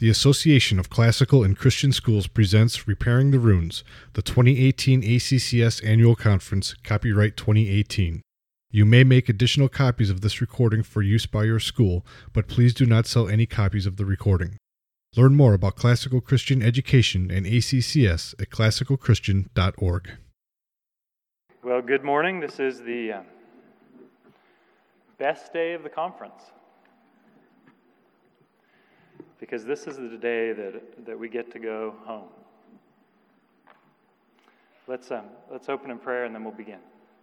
The Association of Classical and Christian Schools presents Repairing the Runes, the 2018 ACCS Annual Conference, copyright 2018. You may make additional copies of this recording for use by your school, but please do not sell any copies of the recording. Learn more about classical Christian education and ACCS at classicalchristian.org. Well, good morning. This is the best day of the conference, because this is the day that we get to go home. Let's open in prayer and then we'll begin.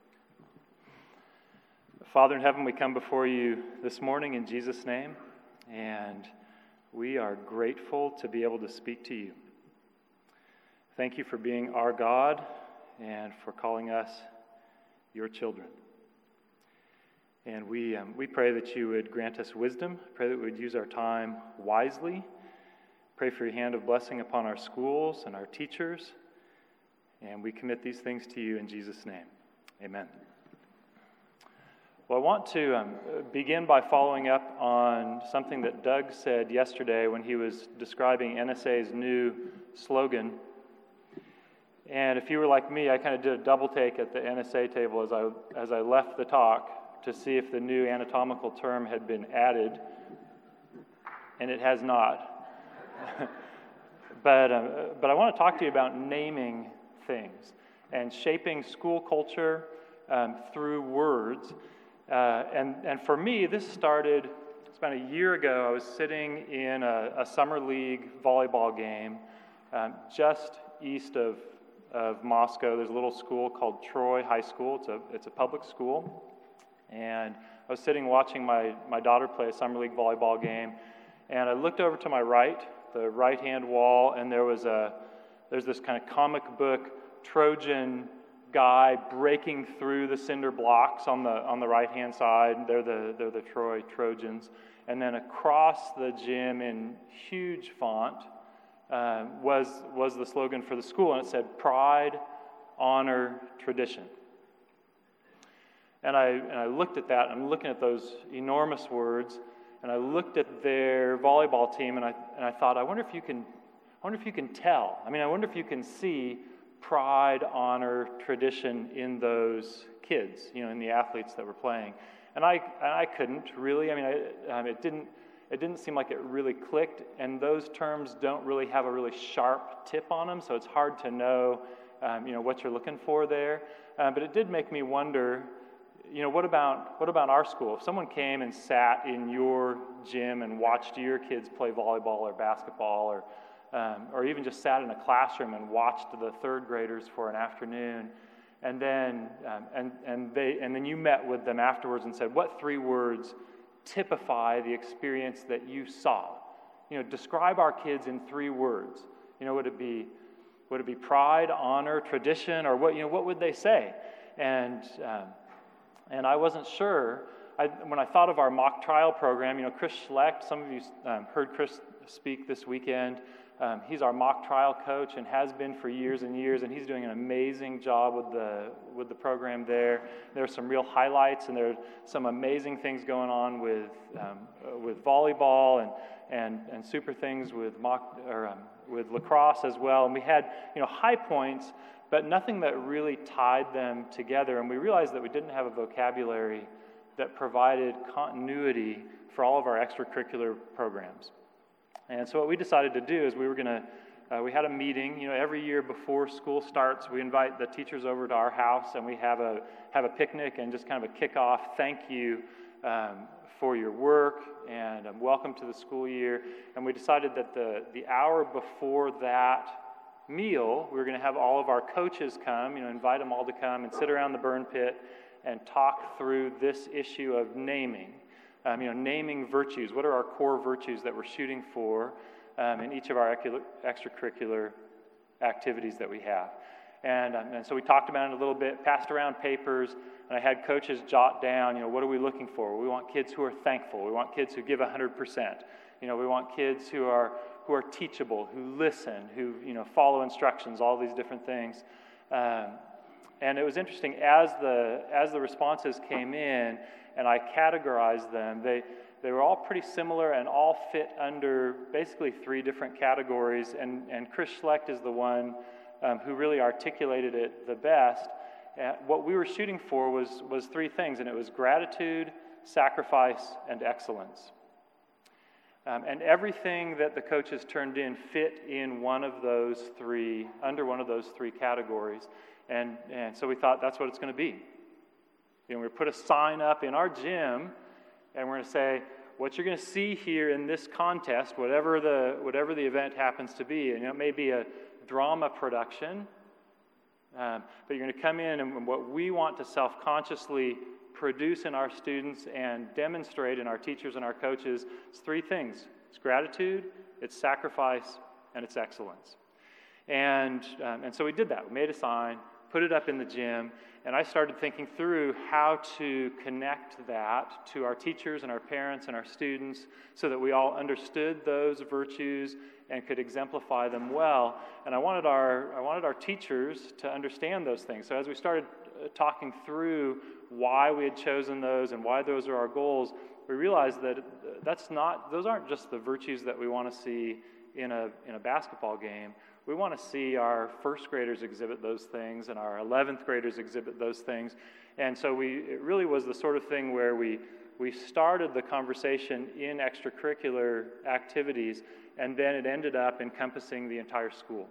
Father in heaven, we come before you this morning in Jesus' name, and we are grateful to be able to speak to you. Thank you for being our God and for calling us your children. And we pray that you would grant us wisdom. Pray that we would use our time wisely. Pray for your hand of blessing upon our schools and our teachers. And we commit these things to you in Jesus' name. Amen. Well, I want to begin by following up on something that Doug said yesterday when he was describing NSA's new slogan. And if you were like me, I kind of did a double take at the NSA table as I left the talk to see if the new anatomical term had been added, and it has not. But I want to talk to you about naming things and shaping school culture through words. And for me, this started, it's about a year ago. I was sitting in a summer league volleyball game just east of Moscow. There's a little school called Troy High School. It's a public school. And I was sitting watching my daughter play a summer league volleyball game, and I looked over to my right, the right-hand wall, and there's this kind of comic book Trojan guy breaking through the cinder blocks on the right-hand side. They're the Troy Trojans. And then across the gym in huge font was the slogan for the school, and it said, "Pride, Honor, Tradition." And I looked at that, and I'm looking at those enormous words, and I looked at their volleyball team, and I thought, I wonder if you can tell. I mean, I wonder if you can see pride, honor, tradition in those kids, in the athletes that were playing. And I couldn't really. I mean, it didn't seem like it really clicked, and those terms don't really have a really sharp tip on them, so it's hard to know, what you're looking for there. But it did make me wonder, what about our school? If someone came and sat in your gym and watched your kids play volleyball or basketball, or even just sat in a classroom and watched the third graders for an afternoon, and then you met with them afterwards and said, what 3 words typify the experience that you saw? Describe our kids in 3 words. Would it be pride, honor, tradition, or what would they say? And I wasn't sure. When I thought of our mock trial program, Chris Schlecht, some of you heard Chris speak this weekend. He's our mock trial coach and has been for years and years, and he's doing an amazing job with the program there. There are some real highlights, and there are some amazing things going on with volleyball and super things with with lacrosse as well. And we had high points, but nothing that really tied them together. And we realized that we didn't have a vocabulary that provided continuity for all of our extracurricular programs. And so what we decided to do is we had a meeting. Every year before school starts, we invite the teachers over to our house, and we have a picnic and just kind of a kickoff. Thank you for your work, and welcome to the school year. And we decided that the hour before that meal, we were going to have all of our coaches come, invite them all to come and sit around the burn pit and talk through this issue of naming. Naming virtues. What are our core virtues that we're shooting for in each of our extracurricular activities that we have? And so we talked about it a little bit, passed around papers, and I had coaches jot down, what are we looking for? We want kids who are thankful. We want kids who give 100%. We want kids who are teachable, who listen, who follow instructions, all these different things. And it was interesting as the responses came in, and I categorized them. they were all pretty similar and all fit under basically three different categories. And Chris Schlecht is the one who really articulated it the best. What we were shooting for was three things, and it was gratitude, sacrifice, and excellence. And everything that the coaches turned in fit in one of those three, under one of those three categories. And so we thought that's what it's going to be. We're going to put a sign up in our gym, and we're going to say, what you're going to see here in this contest, whatever the event happens to be, and it may be a drama production, but you're going to come in, and what we want to self-consciously produce in our students and demonstrate in our teachers and our coaches is three things. It's gratitude, it's sacrifice, and it's excellence. And so we did that. We made a sign, put it up in the gym, and I started thinking through how to connect that to our teachers and our parents and our students so that we all understood those virtues and could exemplify them well. And I wanted our teachers to understand those things. So as we started talking through why we had chosen those and why those are our goals, we realized that those aren't just the virtues that we want to see in a basketball game. We want to see our first graders exhibit those things and our 11th graders exhibit those things. And so it really was the sort of thing where we started the conversation in extracurricular activities, and then it ended up encompassing the entire school.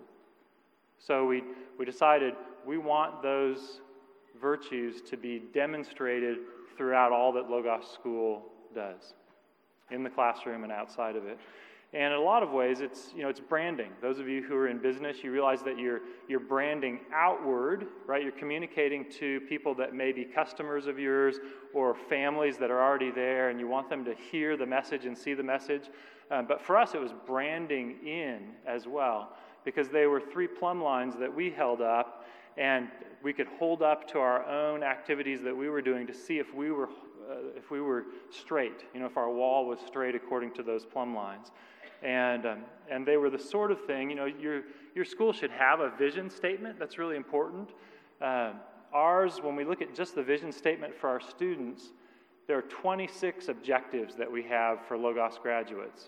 So we decided we want those virtues to be demonstrated throughout all that Logos School does, in the classroom and outside of it. And in a lot of ways, it's branding. Those of you who are in business, you realize that you're branding outward, right? You're communicating to people that may be customers of yours or families that are already there, and you want them to hear the message and see the message. But for us, it was branding in as well, because they were three plumb lines that we held up, and we could hold up to our own activities that we were doing to see if we were straight, if our wall was straight according to those plumb lines. And they were the sort of thing, your school should have a vision statement. That's really important. Ours, when we look at just the vision statement for our students, there are 26 objectives that we have for Logos graduates.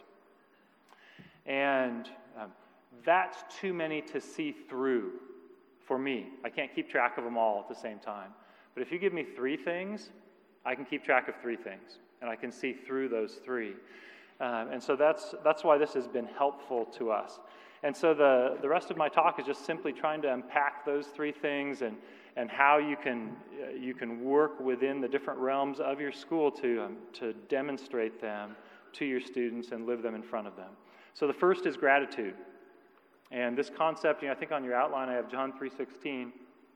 And that's too many to see through for me. I can't keep track of them all at the same time. But if you give me three things, I can keep track of three things, and I can see through those three. And so that's why this has been helpful to us. And so the rest of my talk is just simply trying to unpack those three things and how you can work within the different realms of your school to demonstrate them to your students and live them in front of them. So the first is gratitude. And this concept, I think on your outline I have John 3:16.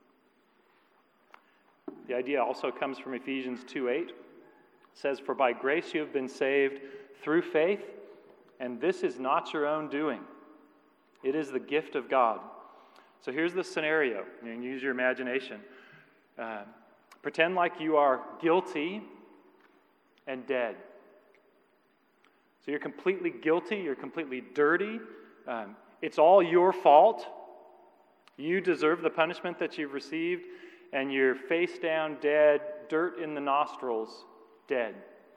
The idea also comes from Ephesians 2:8. It says, "For by grace you have been saved through faith, and this is not your own doing. It is the gift of God." So here's the scenario. You can use your imagination. Pretend like you are guilty and dead. So you're completely guilty, you're completely dirty. It's all your fault. You deserve the punishment that you've received, and you're face down dead, dirt in the nostrils, dead.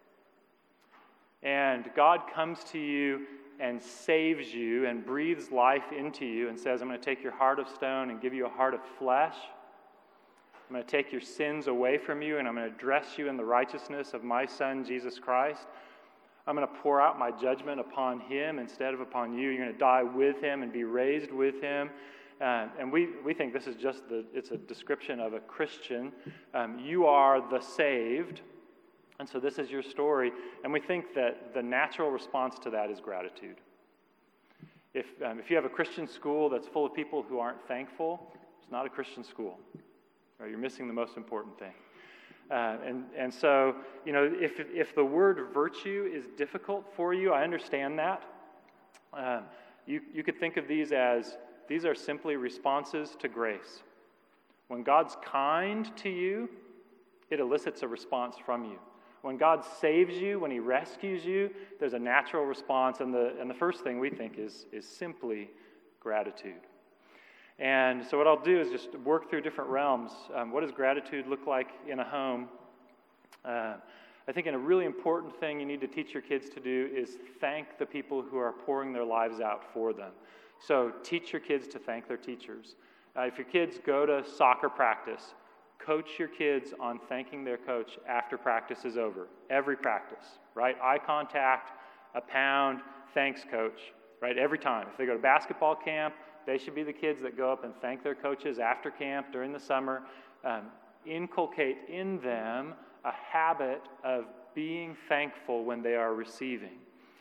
And God comes to you and saves you and breathes life into you and says, "I'm going to take your heart of stone and give you a heart of flesh. I'm going to take your sins away from you, and I'm going to dress you in the righteousness of my Son, Jesus Christ. I'm going to pour out my judgment upon him instead of upon you. You're going to die with him and be raised with him." And we think this is it's a description of a Christian. You are the saved. And so this is your story. And we think that the natural response to that is gratitude. If you have a Christian school that's full of people who aren't thankful, it's not a Christian school. Right? You're missing the most important thing. And so, if the word virtue is difficult for you, I understand that. You could think of these are simply responses to grace. When God's kind to you, it elicits a response from you. When God saves you, when he rescues you, there's a natural response, and the first thing we think is simply gratitude. And so what I'll do is just work through different realms. What does gratitude look like in a home? A I think a really important thing you need to teach your kids to do is thank the people who are pouring their lives out for them. So teach your kids to thank their teachers. If your kids go to soccer practice, coach your kids on thanking their coach after practice is over. Every practice, right? Eye contact, a pound, thanks coach, right? Every time. If they go to basketball camp, they should be the kids that go up and thank their coaches after camp during the summer. Inculcate in them a habit of being thankful when they are receiving.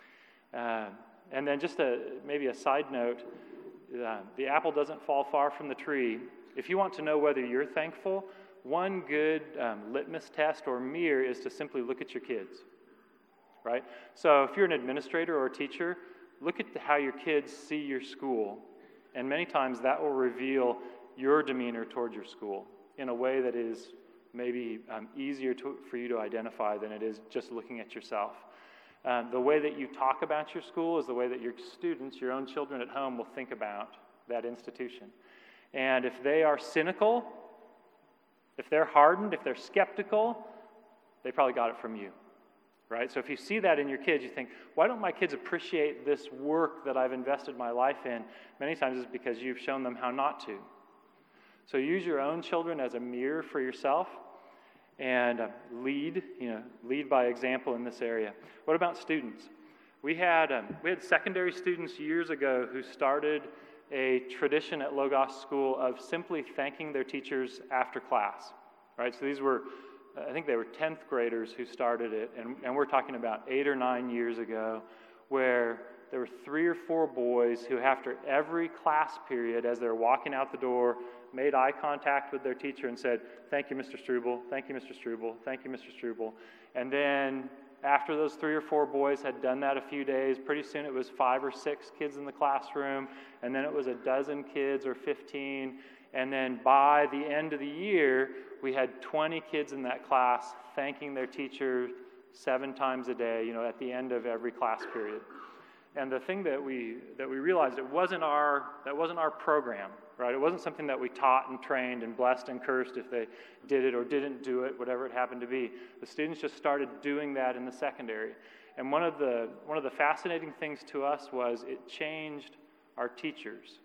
And then just maybe a side note, the apple doesn't fall far from the tree. If you want to know whether you're thankful, one good litmus test or mirror is to simply look at your kids, right? So if you're an administrator or a teacher, look at how your kids see your school, and many times that will reveal your demeanor toward your school in a way that is maybe easier for you to identify than it is just looking at yourself. The way that you talk about your school is the way that your students, your own children at home, will think about that institution. And if they are cynical, if they're hardened, if they're skeptical, they probably got it from you, right? So if you see that in your kids, you think, why don't my kids appreciate this work that I've invested my life in? Many times it's because you've shown them how not to. So use your own children as a mirror for yourself and lead by example in this area. What about students? We had secondary students years ago who started a tradition at Logos School of simply thanking their teachers after class, right? So these were, I think they were 10th graders who started it, and we're talking about 8 or 9 years ago, where there were 3 or 4 boys who, after every class period, as they're walking out the door, made eye contact with their teacher and said, "Thank you, Mr. Struble. Thank you, Mr. Struble. Thank you, Mr. Struble." And then after those 3 or 4 boys had done that a few days, pretty soon it was 5 or 6 kids in the classroom, and then it was a dozen kids or 15, and then by the end of the year, we had 20 kids in that class thanking their teacher 7 times a day, at the end of every class period. And the thing that we realized, that wasn't our program, right? It wasn't something that we taught and trained and blessed and cursed if they did it or didn't do it, whatever it happened to be. The students just started doing that in the secondary. And one of the fascinating things to us was it changed our teachers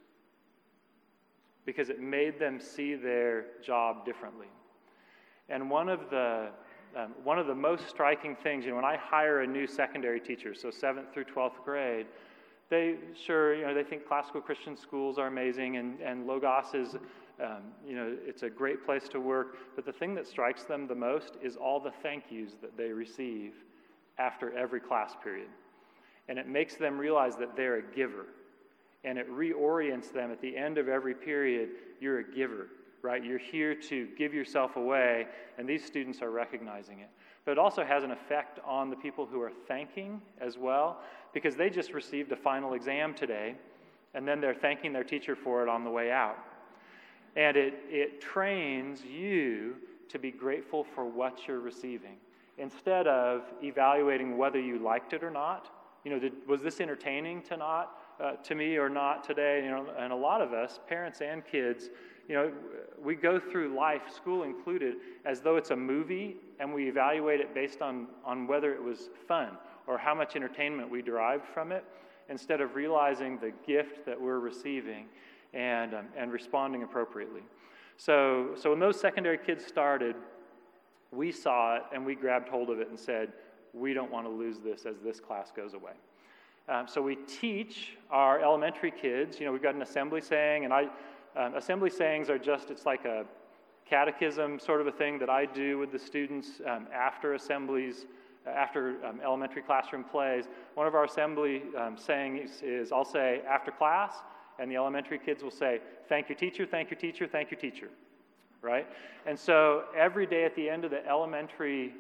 because it made them see their job differently. And one of the most striking things, when I hire a new secondary teacher, so 7th through 12th grade, they think classical Christian schools are amazing, and Logos is, it's a great place to work. But the thing that strikes them the most is all the thank yous that they receive after every class period. And it makes them realize that they're a giver. And it reorients them at the end of every period, you're a giver, right? You're here to give yourself away, and these students are recognizing it. But it also has an effect on the people who are thanking as well, because they just received a final exam today, and then they're thanking their teacher for it on the way out. And it trains you to be grateful for what you're receiving, instead of evaluating whether you liked it or not. Was this entertaining to me or not today? And a lot of us, parents and kids, we go through life, school included, as though it's a movie, and we evaluate it based on whether it was fun or how much entertainment we derived from it, instead of realizing the gift that we're receiving and responding appropriately. So when those secondary kids started, we saw it and we grabbed hold of it and said, we don't want to lose this as this class goes away. So we teach our elementary kids. We've got an assembly saying, and assembly sayings are it's like a catechism sort of a thing that I do with the students after assemblies, after elementary classroom plays. One of our assembly sayings is, I'll say, after class, and the elementary kids will say, "Thank you, teacher, thank you, teacher, thank you, teacher," right? And so every day at the end of the elementary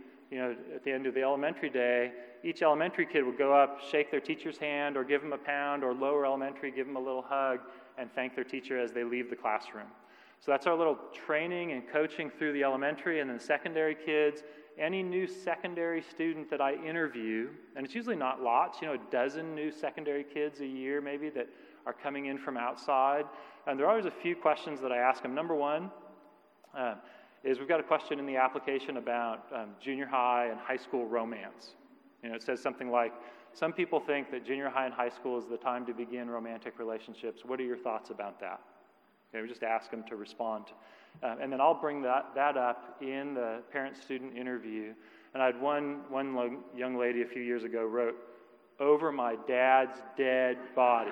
day, each elementary kid would go up, shake their teacher's hand, or give them a pound, or lower elementary, give them a little hug, and thank their teacher as they leave the classroom. So that's our little training and coaching through the elementary. And then secondary kids, any new secondary student that I interview, and it's usually not lots, a dozen new secondary kids a year maybe that are coming in from outside. And there are always a few questions that I ask them. Number one, is we've got a question in the application about junior high and high school romance. It says something like, some people think that junior high and high school is the time to begin romantic relationships. What are your thoughts about that? We just ask them to respond. And then I'll bring that up in the parent-student interview. And I had one young lady a few years ago wrote, "Over my dad's dead body."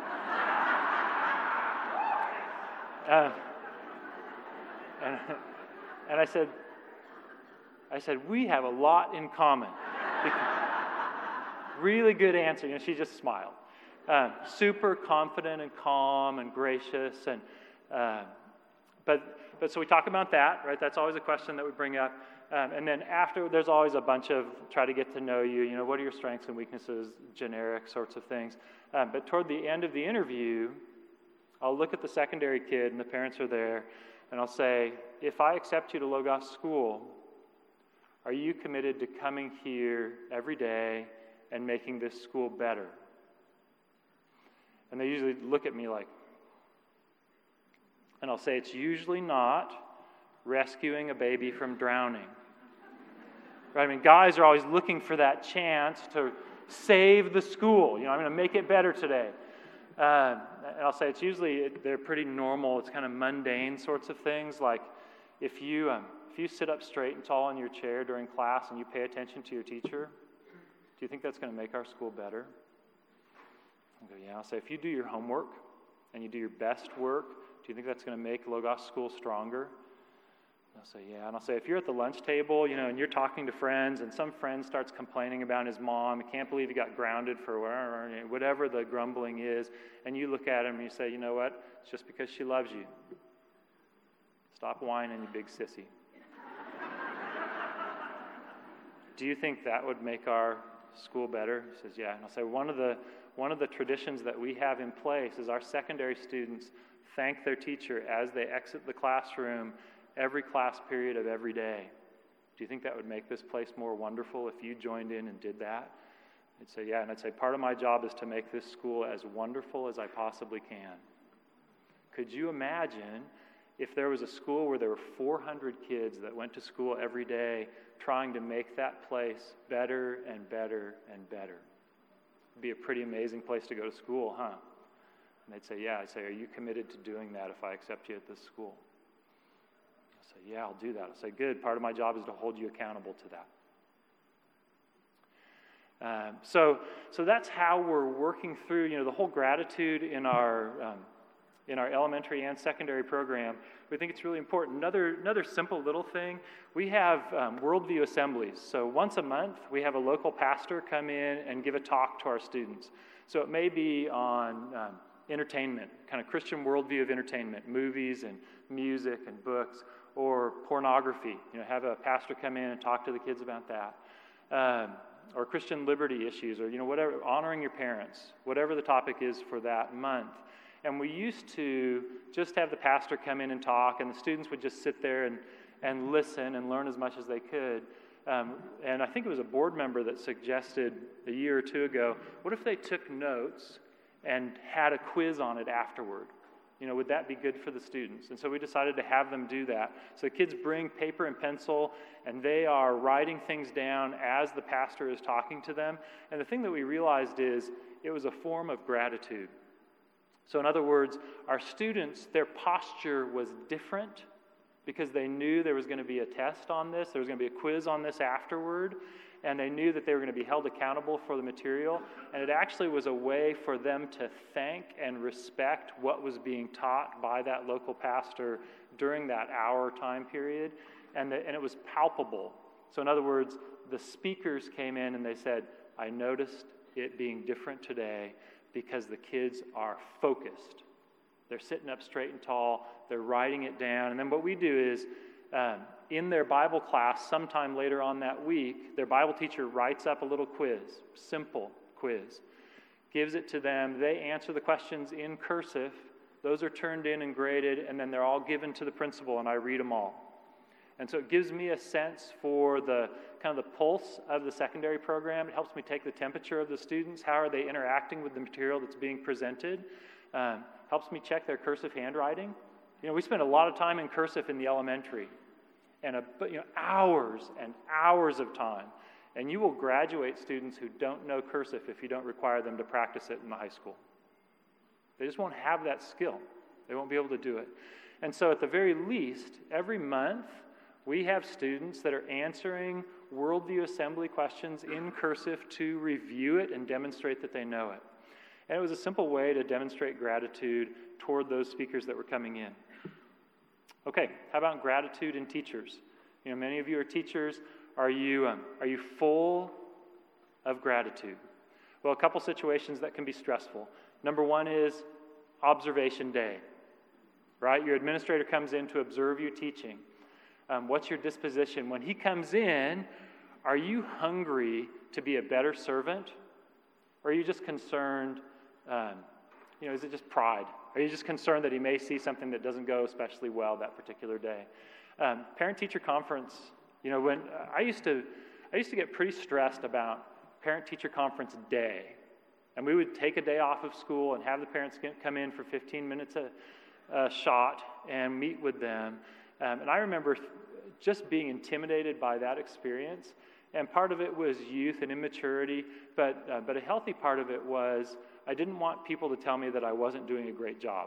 And I said, we have a lot in common. Really good answer. She just smiled. Super confident and calm and gracious. And but so we talk about that, right? That's always a question that we bring up. And then after, there's always a bunch of try to get to know you. What are your strengths and weaknesses? Generic sorts of things. But toward the end of the interview, I'll look at the secondary kid, and the parents are there, and I'll say, if I accept you to Logos School, are you committed to coming here every day and making this school better? And they usually look at me like, and I'll say, it's usually not rescuing a baby from drowning. Right? Guys are always looking for that chance to save the school. I'm going to make it better today. And I'll say they're pretty normal. It's kind of mundane sorts of things. Like if you sit up straight and tall in your chair during class and you pay attention to your teacher, do you think that's going to make our school better? I'll go, yeah. I'll say, if you do your homework and you do your best work, do you think that's going to make Logos School stronger? I'll say, yeah. And I'll say, if you're at the lunch table, and you're talking to friends, and some friend starts complaining about his mom, he can't believe he got grounded for whatever the grumbling is, and you look at him and you say, you know what? It's just because she loves you. Stop whining, you big sissy. Do you think that would make our school better? He says, yeah. And I'll say, one of the traditions that we have in place is our secondary students thank their teacher as they exit the classroom every class period of every day. Do you think that would make this place more wonderful if you joined in and did that? I'd say, yeah. And I'd say, part of my job is to make this school as wonderful as I possibly can. Could you imagine if there was a school where there were 400 kids that went to school every day trying to make that place better and better and better? It'd be a pretty amazing place to go to school, huh? And they'd say, yeah. I'd say, are you committed to doing that if I accept you at this school? I'd say, yeah, I'll do that. I'd say, good. Part of my job is to hold you accountable to that. So that's how we're working through, the whole gratitude in our elementary and secondary program. We think it's really important. Another simple little thing, we have worldview assemblies. So once a month, we have a local pastor come in and give a talk to our students. So it may be on entertainment, kind of Christian worldview of entertainment, movies and music and books, or pornography. Have a pastor come in and talk to the kids about that. Or Christian liberty issues, or whatever, honoring your parents, whatever the topic is for that month. And we used to just have the pastor come in and talk, and the students would just sit there and listen and learn as much as they could. And I think it was a board member that suggested a year or two ago, what if they took notes and had a quiz on it afterward? Would that be good for the students? And so we decided to have them do that. So the kids bring paper and pencil, and they are writing things down as the pastor is talking to them. And the thing that we realized is it was a form of gratitude. So in other words, our students, their posture was different because they knew there was going to be a test on this, there was going to be a quiz on this afterward, and they knew that they were going to be held accountable for the material. And it actually was a way for them to thank and respect what was being taught by that local pastor during that hour time period. And it was palpable. So in other words, the speakers came in and they said, I noticed it being different today because the kids are focused. They're sitting up straight and tall. They're writing it down. And then what we do is, in their Bible class, sometime later on that week, their Bible teacher writes up a little quiz, simple quiz, gives it to them. They answer the questions in cursive. Those are turned in and graded, and then they're all given to the principal, and I read them all. And so it gives me a sense for the kind of the pulse of the secondary program. It helps me take the temperature of the students. How are they interacting with the material that's being presented? Helps me check their cursive handwriting. We spend a lot of time in cursive in the elementary. and hours and hours of time. And you will graduate students who don't know cursive if you don't require them to practice it in the high school. They just won't have that skill. They won't be able to do it. And so at the very least, every month, we have students that are answering worldview assembly questions in cursive to review it and demonstrate that they know it. And it was a simple way to demonstrate gratitude toward those speakers that were coming in. Okay, how about gratitude in teachers? Many of you are teachers. Are you full of gratitude? Well, a couple situations that can be stressful. Number one is observation day, right? Your administrator comes in to observe you teaching. What's your disposition? When he comes in, are you hungry to be a better servant? Or are you just concerned, is it just pride? Are you just concerned that he may see something that doesn't go especially well that particular day? Parent-teacher conference, when I used to get pretty stressed about parent-teacher conference day. And we would take a day off of school and have the parents come in for 15 minutes a shot and meet with them. And I remember just being intimidated by that experience. And part of it was youth and immaturity, but a healthy part of it was I didn't want people to tell me that I wasn't doing a great job.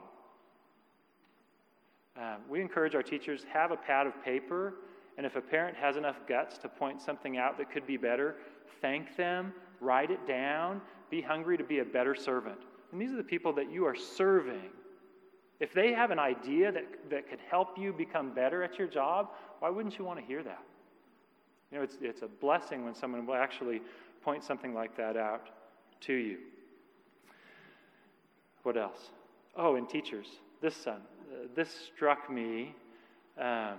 We encourage our teachers, have a pad of paper, and if a parent has enough guts to point something out that could be better, thank them, write it down, be hungry to be a better servant. And these are the people that you are serving. If they have an idea that could help you become better at your job, why wouldn't you want to hear that? It's a blessing when someone will actually point something like that out to you. What else? Oh, and teachers. This struck me. It's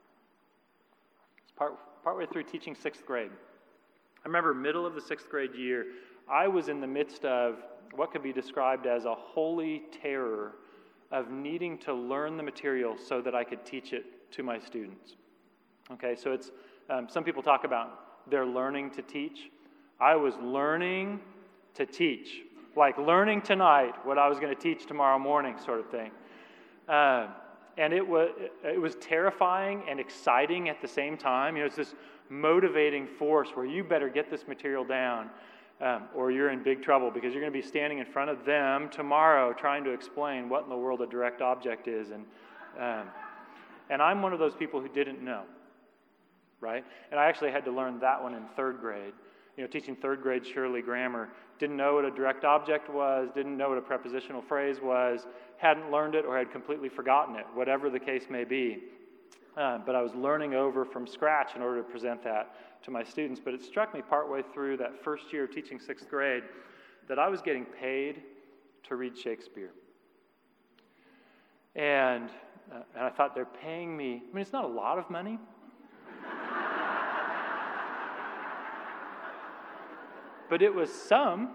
partway through teaching 6th grade. I remember middle of the 6th grade year, I was in the midst of what could be described as a holy terror of needing to learn the material so that I could teach it to my students. Okay, so it's some people talk about they're learning to teach. I was learning to teach, like learning tonight what I was going to teach tomorrow morning, sort of thing. And it was terrifying and exciting at the same time. It's this motivating force where you better get this material down, or you're in big trouble because you're going to be standing in front of them tomorrow trying to explain what in the world a direct object is. And I'm one of those people who didn't know, right? And I actually had to learn that one in 3rd grade. Teaching 3rd grade Shirley grammar, didn't know what a direct object was, didn't know what a prepositional phrase was, hadn't learned it or had completely forgotten it, whatever the case may be. But I was learning over from scratch in order to present that to my students. But it struck me partway through that first year of teaching 6th grade that I was getting paid to read Shakespeare. And I thought, they're paying me. I mean, it's not a lot of money. But it was some.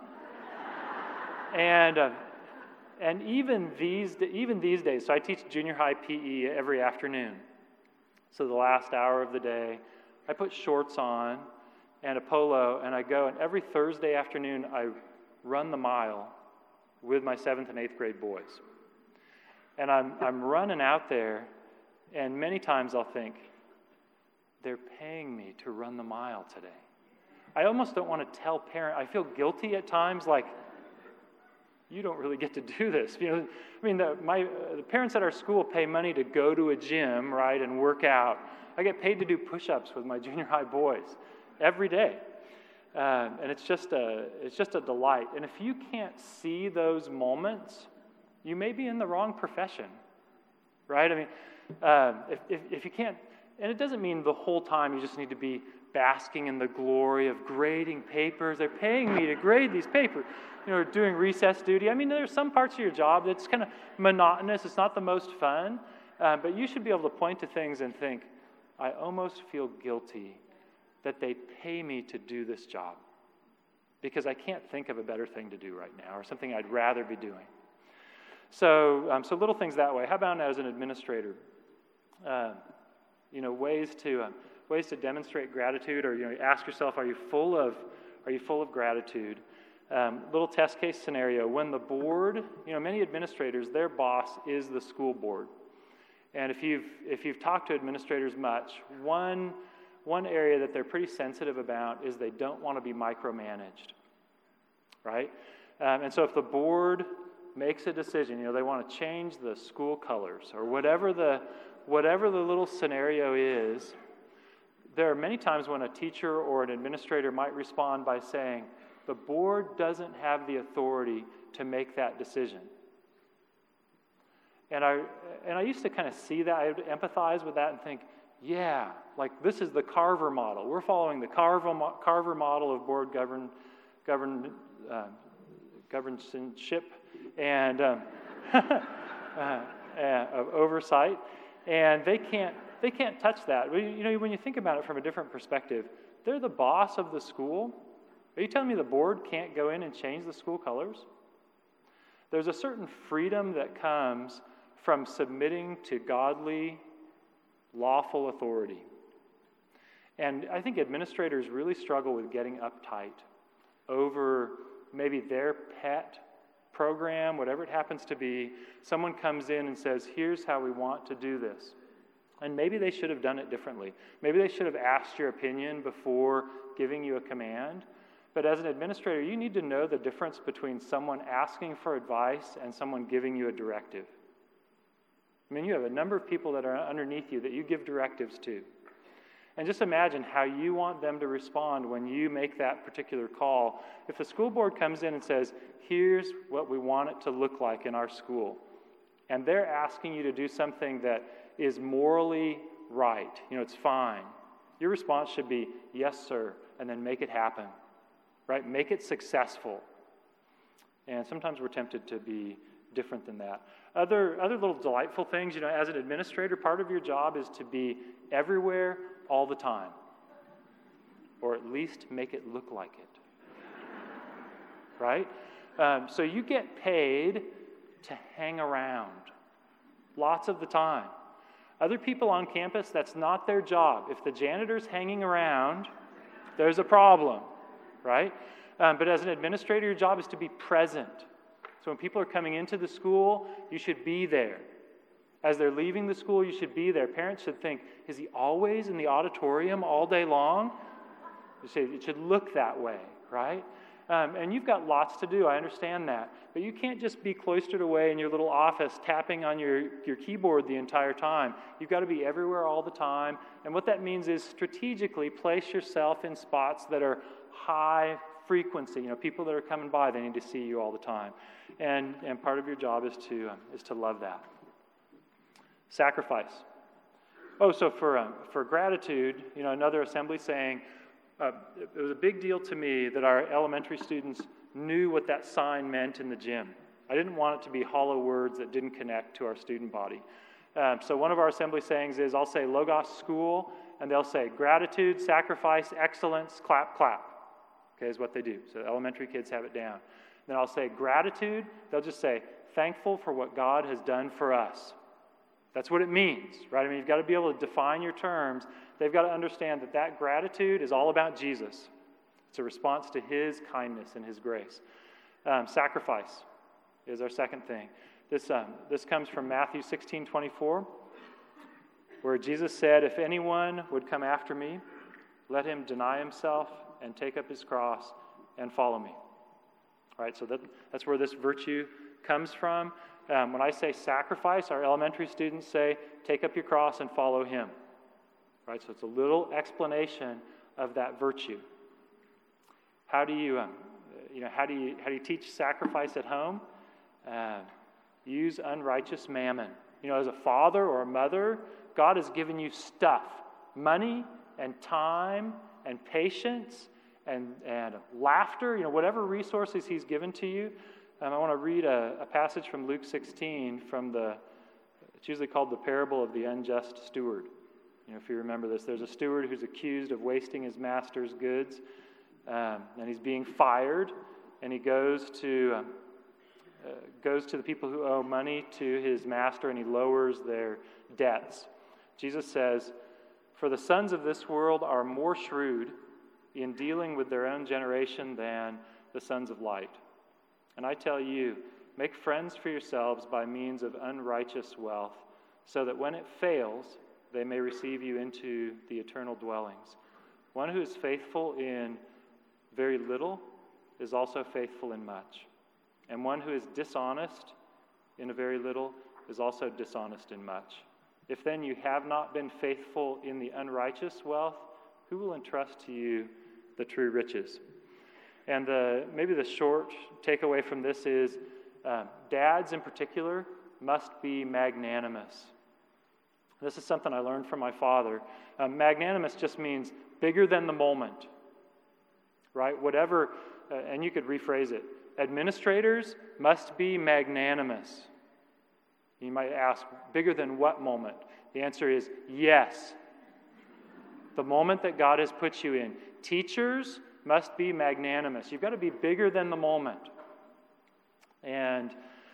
And even these days, so I teach junior high PE every afternoon. So the last hour of the day, I put shorts on and a polo, and I go, and every Thursday afternoon, I run the mile with my 7th and 8th grade boys. And I'm running out there, and many times I'll think, they're paying me to run the mile today. I almost don't want to tell parents. I feel guilty at times, like, you don't really get to do this. The parents at our school pay money to go to a gym, right, and work out. I get paid to do push-ups with my junior high boys every day, and it's just a delight. And if you can't see those moments, you may be in the wrong profession, right? I mean, if you can't, and it doesn't mean the whole time you just need to be basking in the glory of grading papers. They're paying me to grade these papers. Doing recess duty. I mean, there's some parts of your job that's kind of monotonous. It's not the most fun. But you should be able to point to things and think, I almost feel guilty that they pay me to do this job because I can't think of a better thing to do right now or something I'd rather be doing. So little things that way. How about as an administrator? Ways to demonstrate gratitude, or ask yourself, are you full of gratitude? Little test case scenario: when the board, many administrators, their boss is the school board, And if you've talked to administrators much, one area that they're pretty sensitive about is they don't want to be micromanaged, right? And so if the board makes a decision, they want to change the school colors or whatever the little scenario is, there are many times when a teacher or an administrator might respond by saying, the board doesn't have the authority to make that decision. And I used to kind of see that. I would empathize with that and think, yeah, like this is the Carver model. We're following the Carver model of board governanship and of oversight, and they can't touch that. When you think about it from a different perspective, they're the boss of the school. Are you telling me the board can't go in and change the school colors? There's a certain freedom that comes from submitting to godly, lawful authority. And I think administrators really struggle with getting uptight over maybe their pet program, whatever it happens to be. Someone comes in and says, here's how we want to do this. And maybe they should have done it differently. Maybe they should have asked your opinion before giving you a command. But as an administrator, you need to know the difference between someone asking for advice and someone giving you a directive. I mean, you have a number of people that are underneath you that you give directives to. And just imagine how you want them to respond when you make that particular call. If the school board comes in and says, here's what we want it to look like in our school, and they're asking you to do something that is morally right, it's fine. Your response should be, yes, sir, and then make it happen, right? Make it successful. And sometimes we're tempted to be different than that. Other little delightful things, as an administrator, part of your job is to be everywhere all the time, or at least make it look like it, right? So you get paid to hang around lots of the time. Other people on campus, that's not their job. If the janitor's hanging around, there's a problem, right? But as an administrator, your job is to be present. So when people are coming into the school, you should be there. As they're leaving the school, you should be there. Parents should think, is he always in the auditorium all day long? You say it should look that way, right? And you've got lots to do, I understand that. But you can't just be cloistered away in your little office tapping on your keyboard the entire time. You've got to be everywhere all the time. And what that means is strategically place yourself in spots that are high frequency. People that are coming by, they need to see you all the time. And part of your job is to love that. Sacrifice. So for gratitude, another assembly saying, it was a big deal to me that our elementary students knew what that sign meant in the gym. I didn't want it to be hollow words that didn't connect to our student body. So one of our assembly sayings is, I'll say Logos School, and they'll say gratitude, sacrifice, excellence, clap, clap. Okay, is what they do. So elementary kids have it down. Then I'll say gratitude. They'll just say, thankful for what God has done for us. That's what it means, right? I mean, you've got to be able to define your terms. They've got to understand that gratitude is all about Jesus. It's a response to his kindness and his grace. Sacrifice is our second thing. This comes from Matthew 16:24, where Jesus said, if anyone would come after me, let him deny himself and take up his cross and follow me. All right, so that's where this virtue comes from. When I say sacrifice, our elementary students say, take up your cross and follow him. Right, so it's a little explanation of that virtue. How do you teach sacrifice at home? Use unrighteous mammon. As a father or a mother, God has given you stuff, money and time and patience and laughter, whatever resources he's given to you. I want to read a passage from Luke 16 it's usually called the parable of the unjust steward. If you remember this, there's a steward who's accused of wasting his master's goods, and he's being fired, and he goes to the people who owe money to his master, and he lowers their debts. Jesus says, for the sons of this world are more shrewd in dealing with their own generation than the sons of light. And I tell you, make friends for yourselves by means of unrighteous wealth, so that when it fails, they may receive you into the eternal dwellings. One who is faithful in very little is also faithful in much. And one who is dishonest in a very little is also dishonest in much. If then you have not been faithful in the unrighteous wealth, who will entrust to you the true riches? And maybe the short takeaway from this is dads in particular must be magnanimous. This is something I learned from my father. Magnanimous just means bigger than the moment, right? Whatever, and you could rephrase it. Administrators must be magnanimous. You might ask, bigger than what moment? The answer is yes. The moment that God has put you in. Teachers must be magnanimous. You've got to be bigger than the moment. And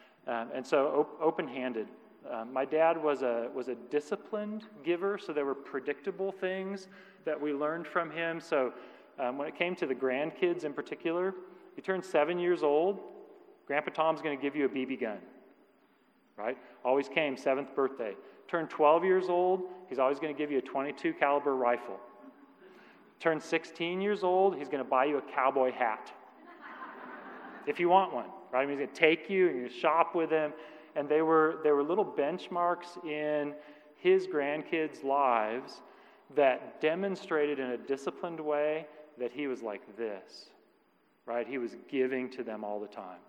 so open-handed. My dad was a disciplined giver, so there were predictable things that we learned from him. So when it came to the grandkids in particular, you turn 7 years old, Grandpa Tom's going to give you a BB gun, right? Always came, 7th birthday. Turn 12 years old, he's always going to give you a .22 caliber rifle. Turn 16 years old, he's going to buy you a cowboy hat, if you want one, right? I mean, he's going to take you and you're going to shop with him. And they were little benchmarks in his grandkids' lives that demonstrated in a disciplined way that he was like this, right? He was giving to them all the time.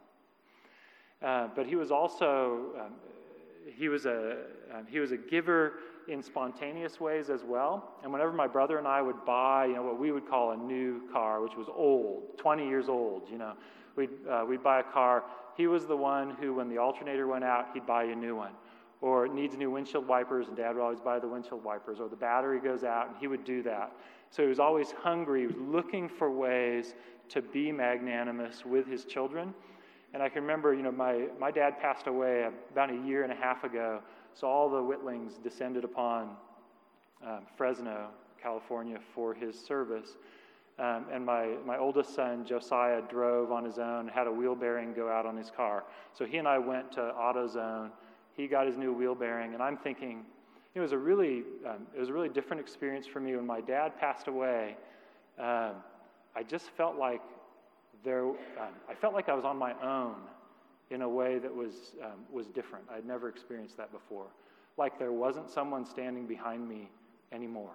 But he was also he was a giver in spontaneous ways as well. And whenever my brother and I would buy, what we would call a new car, which was old, 20 years old, we'd buy a car. He was the one who, when the alternator went out, he'd buy you a new one. Or it needs new windshield wipers, and Dad would always buy the windshield wipers. Or the battery goes out, and he would do that. So he was always hungry, he was looking for ways to be magnanimous with his children. And I can remember, my dad passed away about a year and a half ago, so all the Whitlings descended upon Fresno, California, for his service. And my oldest son, Josiah, drove on his own, had a wheel bearing go out on his car. So he and I went to AutoZone. He got his new wheel bearing, and I'm thinking, it was a really different experience for me when my dad passed away. I just felt like I felt like I was on my own in a way that was different. I'd never experienced that before. Like there wasn't someone standing behind me anymore.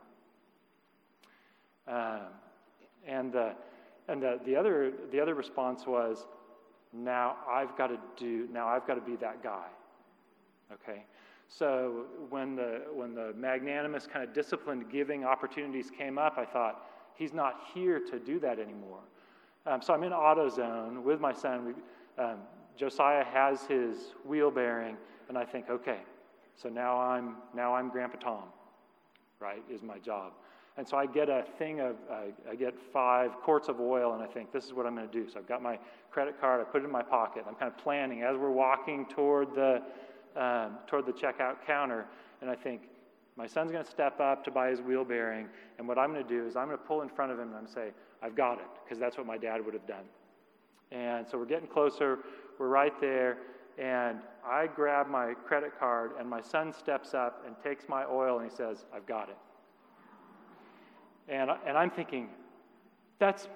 And the other response was, now I've got to be that guy. Okay? So when the magnanimous kind of disciplined giving opportunities came up, I thought, he's not here to do that anymore. So I'm in AutoZone with my son. Josiah has his wheel bearing, and I think, okay, so now I'm Grandpa Tom, right, is my job. And so I get I get 5 quarts of oil, and I think, this is what I'm going to do. So I've got my credit card, I put it in my pocket. I'm kind of planning as we're walking toward the checkout counter, and I think, my son's going to step up to buy his wheel bearing, and what I'm going to do is I'm going to pull in front of him, and I'm going to say, I've got it, because that's what my dad would have done. And so we're getting closer, we're right there, and I grab my credit card, and my son steps up and takes my oil, and he says, I've got it. And I'm thinking, that's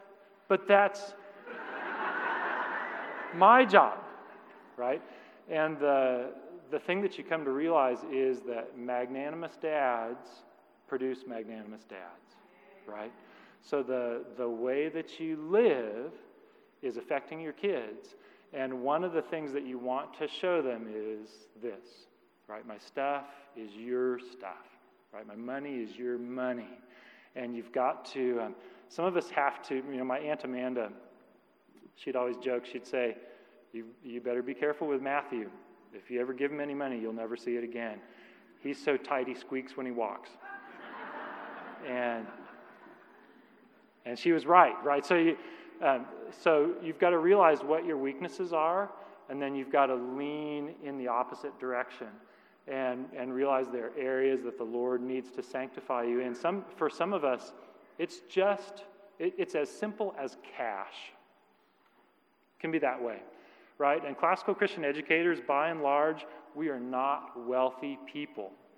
my job, right? And the thing that you come to realize is that magnanimous dads produce magnanimous dads, right? So the way that you live is affecting your kids. And one of the things that you want to show them is this, right? My stuff is your stuff, right? My money is your money. And you've got to, some of us have to, my Aunt Amanda, she'd always joke, she'd say, you better be careful with Matthew. If you ever give him any money, you'll never see it again. He's so tight he squeaks when he walks. And she was right? So you've got to realize what your weaknesses are, and then you've got to lean in the opposite direction and realize there are areas that the Lord needs to sanctify you in. For some of us, it's as simple as cash. It can be that way, right? And classical Christian educators, by and large, we are not wealthy people.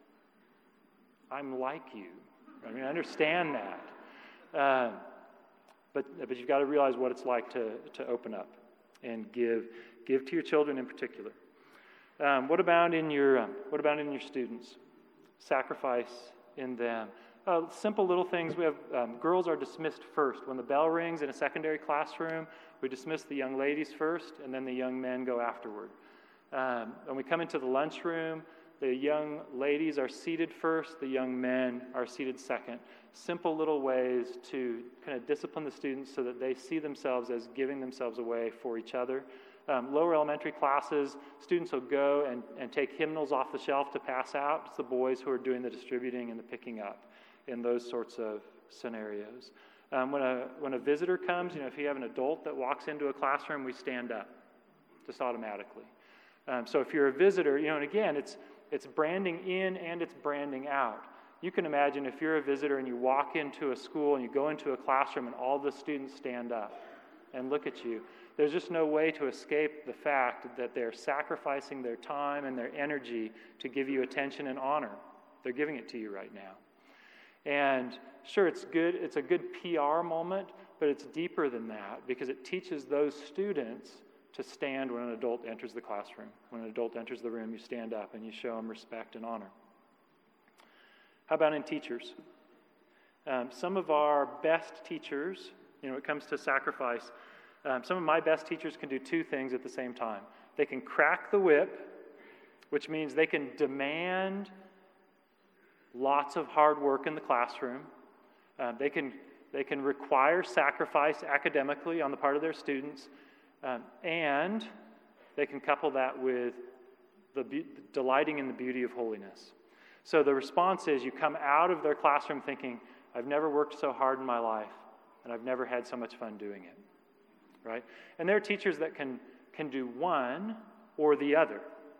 I'm like you. I mean, I understand that. But you've got to realize what it's like to open up and give to your children in particular. What about in your students? Sacrifice in them. Simple little things. We have girls are dismissed first. When the bell rings in a secondary classroom, we dismiss the young ladies first, and then the young men go afterward. When we come into the lunchroom, the young ladies are seated first, the young men are seated second. Simple little ways to kind of discipline the students so that they see themselves as giving themselves away for each other. Lower elementary classes, students will go and take hymnals off the shelf to pass out. It's the boys who are doing the distributing and the picking up in those sorts of scenarios. When a visitor comes, if you have an adult that walks into a classroom, we stand up just automatically. So if you're a visitor, and again, it's branding in and it's branding out. You can imagine if you're a visitor and you walk into a school and you go into a classroom and all the students stand up and look at you, there's just no way to escape the fact that they're sacrificing their time and their energy to give you attention and honor. They're giving it to you right now. And sure, it's good. It's a good PR moment, but it's deeper than that because it teaches those students to stand when an adult enters the classroom. When an adult enters the room, you stand up and you show them respect and honor. How about in teachers? Some of our best teachers, when it comes to sacrifice, some of my best teachers can do two things at the same time. They can crack the whip, which means they can demand lots of hard work in the classroom. They can require sacrifice academically on the part of their students, and they can couple that with delighting in the beauty of holiness. So the response is you come out of their classroom thinking, I've never worked so hard in my life, and I've never had so much fun doing it. Right? And there are teachers that can do one or the other.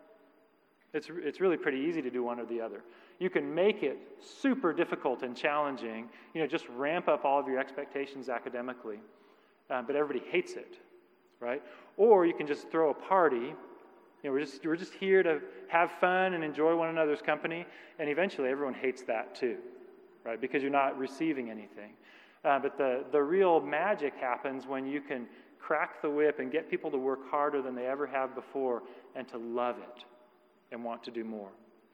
It's really pretty easy to do one or the other. You can make it super difficult and challenging, just ramp up all of your expectations academically, but everybody hates it, right? Or you can just throw a party. We're just here to have fun and enjoy one another's company, and eventually everyone hates that too, right? Because you're not receiving anything. But the real magic happens when you can crack the whip and get people to work harder than they ever have before and to love it and want to do more.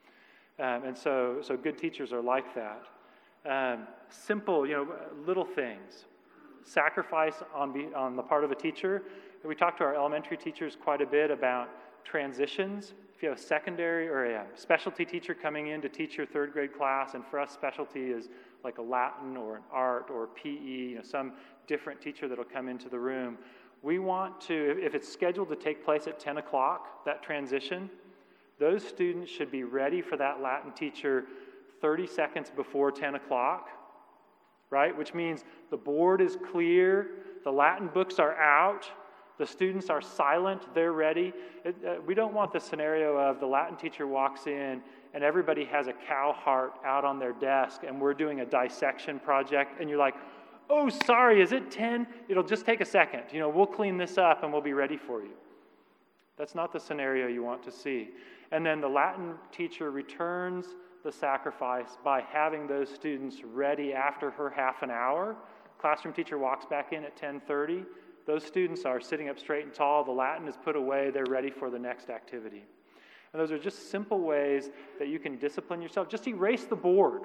And so good teachers are like that. Simple, little things. Sacrifice on the part of a teacher. We talk to our elementary teachers quite a bit about transitions. If you have a secondary or a specialty teacher coming in to teach your third grade class, and for us specialty is like a Latin or an art or PE, some different teacher that'll come into the room. We want to, if it's scheduled to take place at 10 o'clock, that transition, those students should be ready for that Latin teacher 30 seconds before 10 o'clock, right? Which means the board is clear, the Latin books are out, the students are silent, they're ready. We don't want the scenario of the Latin teacher walks in and everybody has a cow heart out on their desk and we're doing a dissection project and you're like, oh, sorry, is it 10? It'll just take a second. We'll clean this up and we'll be ready for you. That's not the scenario you want to see. And then the Latin teacher returns the sacrifice by having those students ready after her half an hour. Classroom teacher walks back in at 10:30. Those students are sitting up straight and tall. The Latin is put away. They're ready for the next activity. And those are just simple ways that you can discipline yourself. Just erase the board.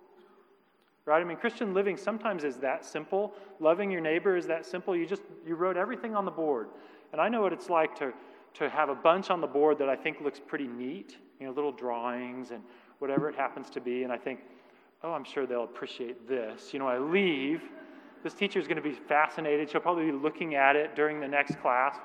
Right? I mean, Christian living sometimes is that simple. Loving your neighbor is that simple. You wrote everything on the board. And I know what it's like to have a bunch on the board that I think looks pretty neat, little drawings and whatever it happens to be. And I think, oh, I'm sure they'll appreciate this. I leave. This teacher's going to be fascinated. She'll probably be looking at it during the next class.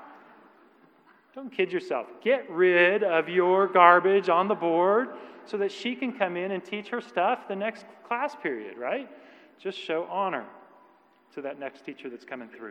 Don't kid yourself. Get rid of your garbage on the board so that she can come in and teach her stuff the next class period, right? Just show honor to that next teacher that's coming through.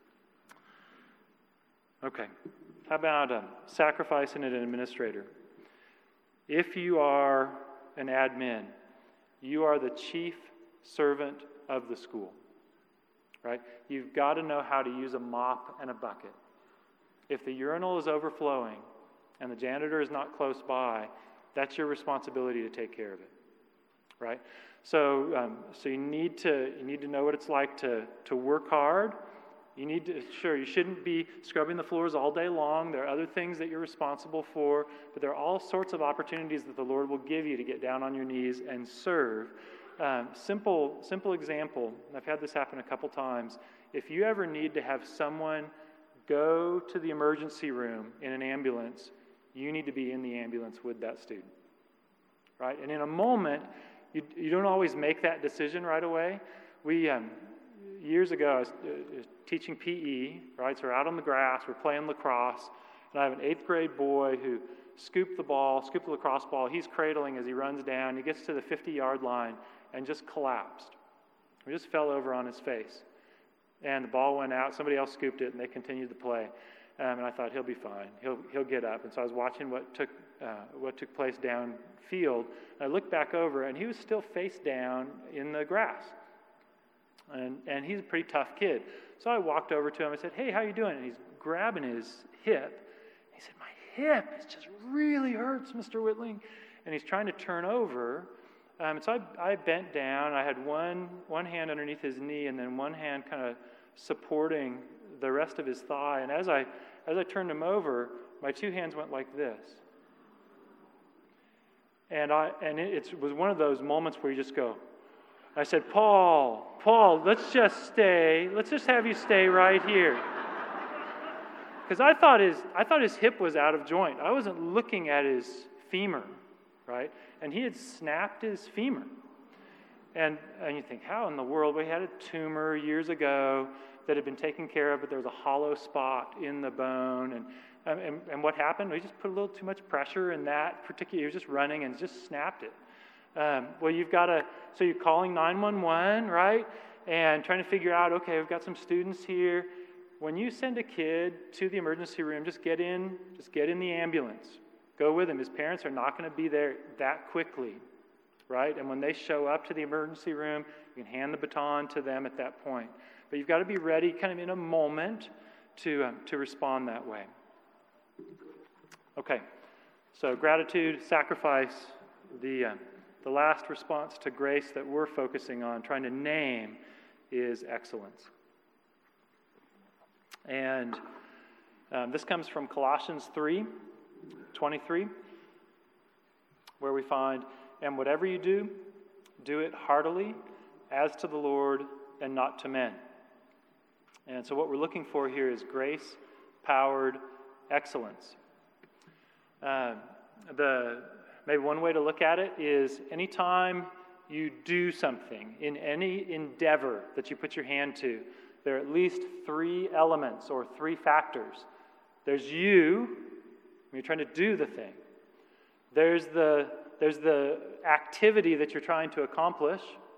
Okay. How about sacrificing an administrator? If you are an admin, you are the chief servant of the school, right? You've got to know how to use a mop and a bucket. If the urinal is overflowing and the janitor is not close by, that's your responsibility to take care of it, right? So you need to know what it's like to work hard. You need to, sure, you shouldn't be scrubbing the floors all day long. There are other things that you're responsible for, but there are all sorts of opportunities that the Lord will give you to get down on your knees and serve. Simple example, I've had this happen a couple times. If you ever need to have someone go to the emergency room in an ambulance, you need to be in the ambulance with that student, right? And in a moment, you don't always make that decision right away. Years ago, I was teaching PE, right? So we're out on the grass, we're playing lacrosse, and I have an 8th grade boy who scooped the lacrosse ball. He's cradling as he runs down. He gets to the 50-yard line and just collapsed. He just fell over on his face. And the ball went out. Somebody else scooped it, and they continued to play. And I thought, he'll be fine. He'll get up. And so I was watching what took place downfield. And I looked back over, and he was still face down in the grass. And he's a pretty tough kid. So I walked over to him and said, "Hey, how you doing?" And he's grabbing his hip. He said, "My hip, it just really hurts, Mr. Whitling." And he's trying to turn over. So I bent down. I had one hand underneath his knee and then one hand kind of supporting the rest of his thigh. And as I turned him over, my two hands went like this. And it was one of those moments where you just go, I said, Paul, let's just have you stay right here. Because I thought his hip was out of joint. I wasn't looking at his femur, right? And he had snapped his femur. And you think, how in the world? We had a tumor years ago that had been taken care of, but there was a hollow spot in the bone. And what happened? We just put a little too much pressure in that particular, he was just running and just snapped it. So you're calling 911, right? And trying to figure out, okay, we've got some students here. When you send a kid to the emergency room, just get in the ambulance. Go with him. His parents are not going to be there that quickly, right? And when they show up to the emergency room, you can hand the baton to them at that point. But you've got to be ready kind of in a moment to respond that way. Okay, so gratitude, sacrifice, the last response to grace that we're focusing on, trying to name, is excellence. And this comes from Colossians 3:23, where we find, "And whatever you do, do it heartily, as to the Lord and not to men." And so what we're looking for here is grace-powered excellence. Maybe one way to look at it is anytime you do something, in any endeavor that you put your hand to, there are at least three elements or three factors. There's you, when you're trying to do the thing. There's the activity that you're trying to accomplish.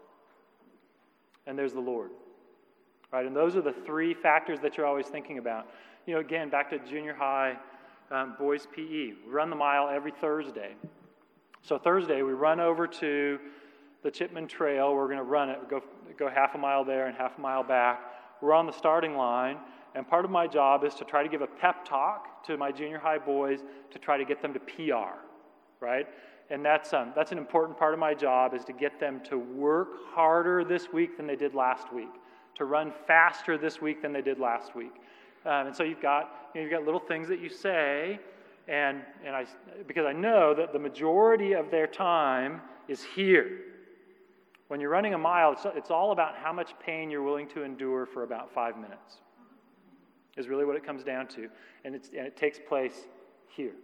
And there's the Lord. Right? And those are the three factors that you're always thinking about. Again, back to junior high boys PE. We run the mile every Thursday. So Thursday, we run over to the Chipman Trail. We're going to run it. We go half a mile there and half a mile back. We're on the starting line, and part of my job is to try to give a pep talk to my junior high boys to try to get them to PR, right? And that's an important part of my job, is to get them to work harder this week than they did last week, to run faster this week than they did last week. And so you've got little things that you say, because I know that the majority of their time is here. When you're running a mile, it's all about how much pain you're willing to endure for about 5 minutes, is really what it comes down to. And it takes place here.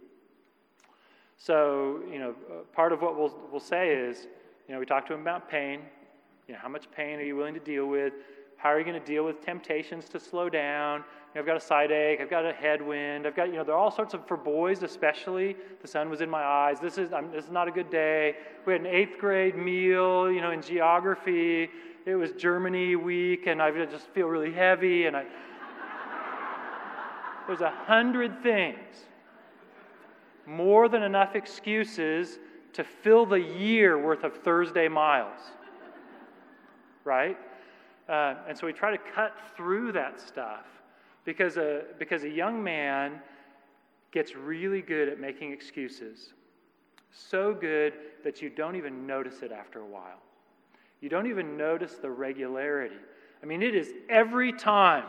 So, part of what we'll say is, we talk to them about pain. How much pain are you willing to deal with? How are you going to deal with temptations to slow down? I've got a side ache. I've got a headwind. I've got, there are all sorts of, for boys especially, the sun was in my eyes. This is not a good day. We had an 8th grade meal, in geography. It was Germany week, and I just feel really heavy. And there's 100 things, more than enough excuses to fill the year worth of Thursday miles, right? And so we try to cut through that stuff because a young man gets really good at making excuses. So good that you don't even notice it after a while. You don't even notice the regularity. I mean, it is every time.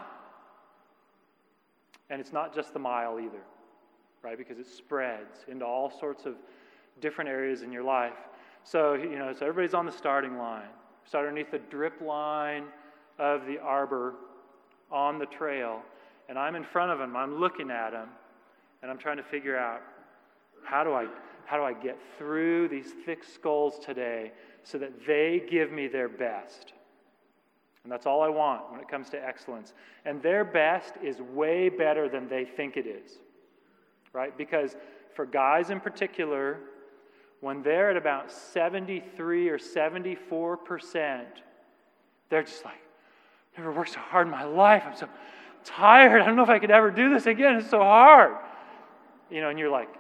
And it's not just the mile either, right? Because it spreads into all sorts of different areas in your life. So, so everybody's on the starting line. So underneath the drip line of the arbor on the trail, and I'm in front of them, I'm looking at them, and I'm trying to figure out how do I get through these thick skulls today so that they give me their best. And that's all I want when it comes to excellence. And their best is way better than they think it is, right? Because for guys in particular, when they're at about 73 or 74%, they're just like, never worked so hard in my life. I'm so tired. I don't know if I could ever do this again. It's so hard. And you're like,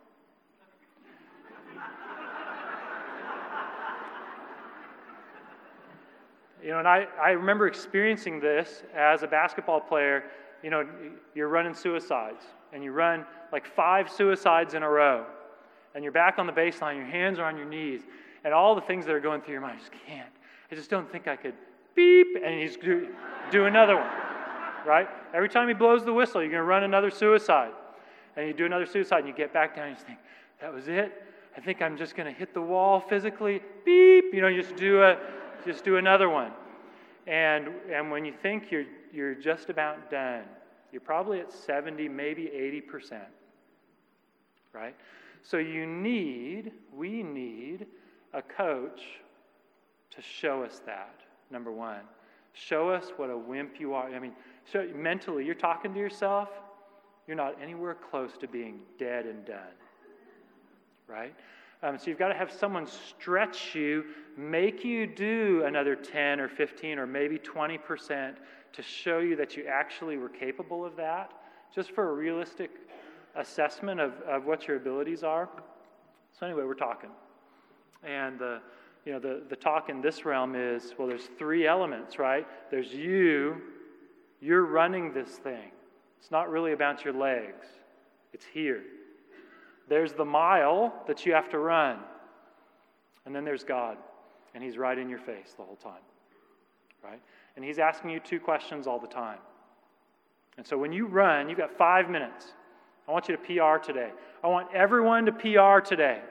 and I remember experiencing this as a basketball player. You're running suicides, and you run like 5 suicides in a row, and you're back on the baseline, your hands are on your knees, and all the things that are going through your mind, I just don't think I could beep, and you just do another one, right? Every time he blows the whistle, you're going to run another suicide, and you do another suicide, and you get back down, and you just think, that was it? I think I'm just going to hit the wall physically, beep, you just do another one. And when you think you're just about done, you're probably at 70, maybe 80%, right? So we need a coach to show us that, number one. Show us what a wimp you are. I mean, mentally, you're talking to yourself, you're not anywhere close to being dead and done, right? So you've got to have someone stretch you, make you do another 10 or 15 or maybe 20% to show you that you actually were capable of that, just for a realistic assessment of what your abilities are. So anyway, we're talking. And the talk in this realm is, well, there's 3 elements, right? There's you're running this thing. It's not really about your legs. It's here. There's the mile that you have to run. And then there's God. And He's right in your face the whole time. Right? And He's asking you 2 questions all the time. And so when you run, you've got 5 minutes. I want you to PR today. I want everyone to PR today.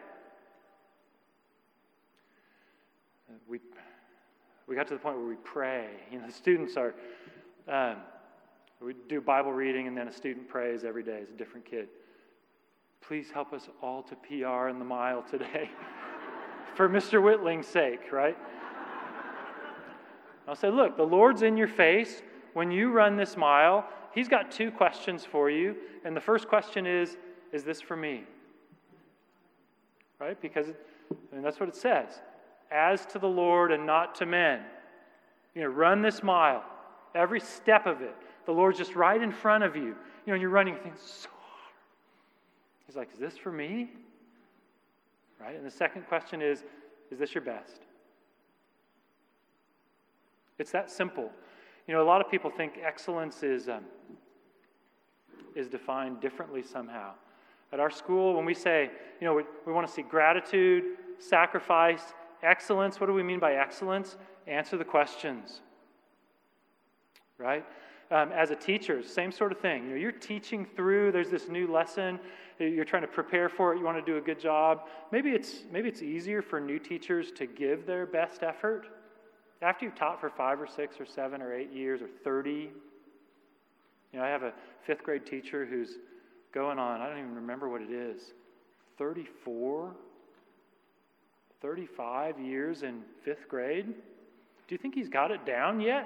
We got to the point where we pray. The students are, we do Bible reading and then a student prays every day as a different kid. Please help us all to PR in the mile today for Mr. Whitling's sake, right? I'll say, look, the Lord's in your face. When you run this mile, He's got 2 questions for you. And the first question is this for me? Right? Because that's what it says. As to the Lord and not to men. Run this mile. Every step of it. The Lord's just right in front of you. And you're running, you think, so hard. He's like, is this for me? Right? And the second question is this your best? It's that simple. A lot of people think excellence is defined differently somehow. At our school, when we say, we want to see gratitude, sacrifice, excellence, what do we mean by excellence? Answer the questions. Right? As a teacher, same sort of thing. You're teaching through, there's this new lesson, you're trying to prepare for it, you want to do a good job. Maybe it's easier for new teachers to give their best effort. After you've taught for 5 or 6 or 7 or 8 years or 30, I have a 5th grade teacher who's going on, I don't even remember what it is, 34, 35 years in 5th grade. Do you think he's got it down yet?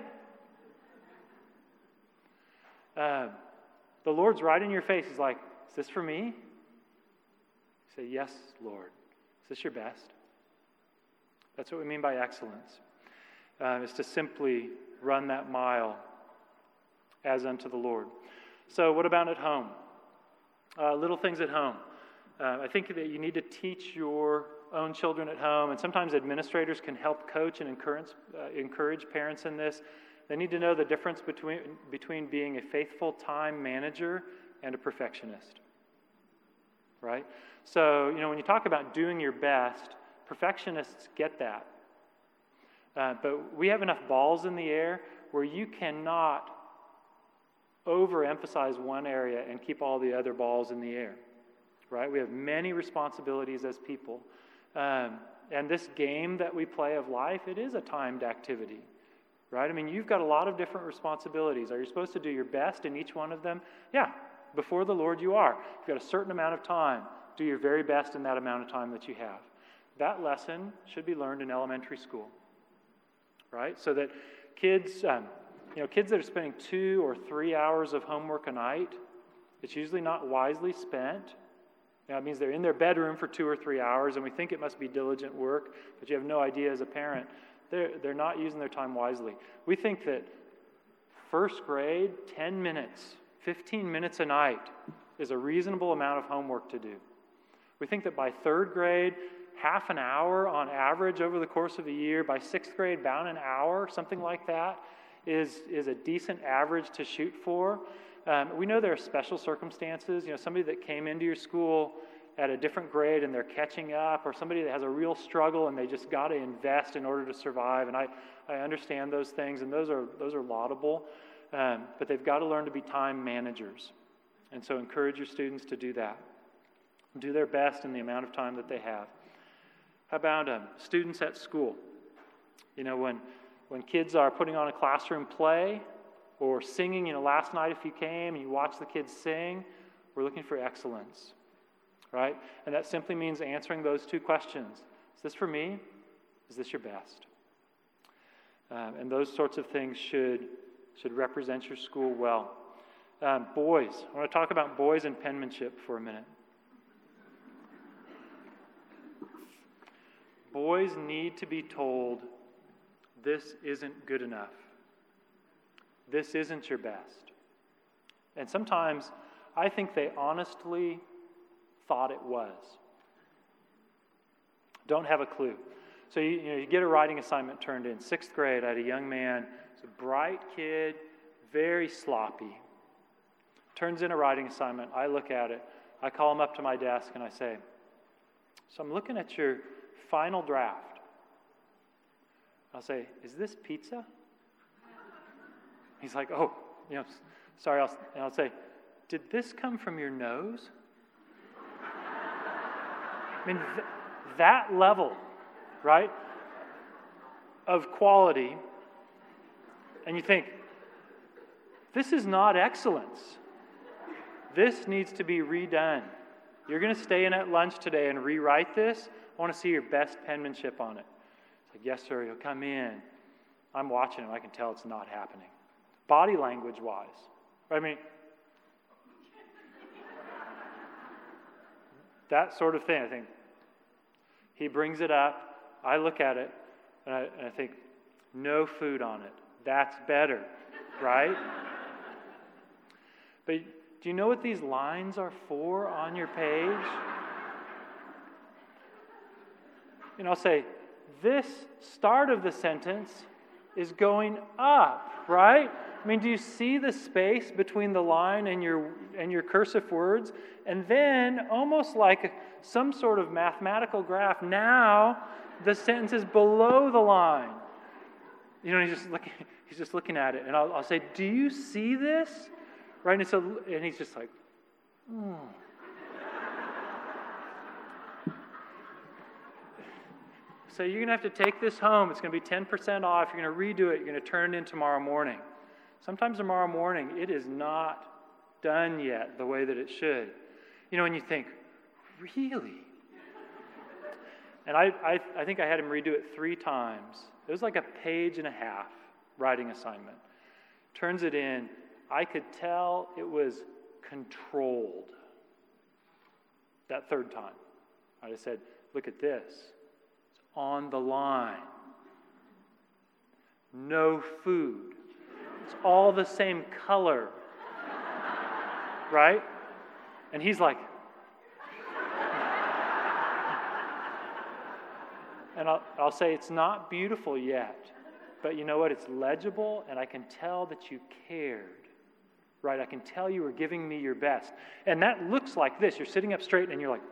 The Lord's right in your face. He's like, is this for me? You say, yes, Lord. Is this your best? That's what we mean by excellence. Is to simply run that mile as unto the Lord. So what about at home? Little things at home. I think that you need to teach your own children at home, and sometimes administrators can help coach and encourage parents in this. They need to know the difference between being a faithful time manager and a perfectionist. right? So, when you talk about doing your best, perfectionists get that. But we have enough balls in the air where you cannot overemphasize one area and keep all the other balls in the air, right? We have many responsibilities as people. And this game that we play of life, it is a timed activity, right? I mean, you've got a lot of different responsibilities. Are you supposed to do your best in each one of them? Yeah, before the Lord you are. You've got a certain amount of time. Do your very best in that amount of time that you have. That lesson should be learned in elementary school, right? So that kids, kids that are spending 2 or 3 hours of homework a night, it's usually not wisely spent. It means they're in their bedroom for 2 or 3 hours, and we think it must be diligent work, but you have no idea as a parent. They're not using their time wisely. We think that first grade, 10 minutes, 15 minutes a night is a reasonable amount of homework to do. We think that by third grade, half an hour on average over the course of a year. By sixth grade, about an hour, something like that, is a decent average to shoot for. We know there are special circumstances. Somebody that came into your school at a different grade and they're catching up, or somebody that has a real struggle and they just got to invest in order to survive. And I understand those things, and those are laudable. But they've got to learn to be time managers. And so encourage your students to do that. Do their best in the amount of time that they have. How about students at school? When kids are putting on a classroom play or singing, last night if you came and you watched the kids sing, we're looking for excellence, right? And that simply means answering those 2 questions. Is this for me? Is this your best? And those sorts of things should represent your school well. Boys, I want to talk about boys and penmanship for a minute. Boys need to be told, this isn't good enough. This isn't your best. And sometimes I think they honestly thought it was. Don't have a clue. So you get a writing assignment turned in. 6th grade, I had a young man, he's a bright kid, very sloppy. Turns in a writing assignment. I look at it. I call him up to my desk and I say, so I'm looking at your final draft. I'll say, is this pizza? He's like, oh, sorry. I'll say, did this come from your nose? I mean, that level, right, of quality, and you think, this is not excellence. This needs to be redone. You're going to stay in at lunch today and rewrite this? I want to see your best penmanship on it. It's like, yes, sir, he'll come in. I'm watching him. I can tell it's not happening. Body language-wise. I mean, that sort of thing, I think. He brings it up. I look at it, and I think, no food on it. That's better, right? But do you know what these lines are for on your page? I'll say, this start of the sentence is going up, right? I mean, do you see the space between the line and your cursive words? And then, almost like some sort of mathematical graph, now the sentence is below the line. He's just looking at it, and I'll say, do you see this? Right? And he's just like, So you're going to have to take this home. It's going to be 10% off. You're going to redo it. You're going to turn it in tomorrow morning. Sometimes tomorrow morning, it is not done yet the way that it should. And you think, really? And I think I had him redo it 3 times. It was like a page and a half writing assignment. Turns it in. I could tell it was controlled that 3rd time. I just said, look at this. It's on the line. No food. It's all the same color. Right? And he's like, and I'll say, it's not beautiful yet, but you know what? It's legible, and I can tell that you cared. right? I can tell you are giving me your best. And that looks like this. You're sitting up straight and you're like,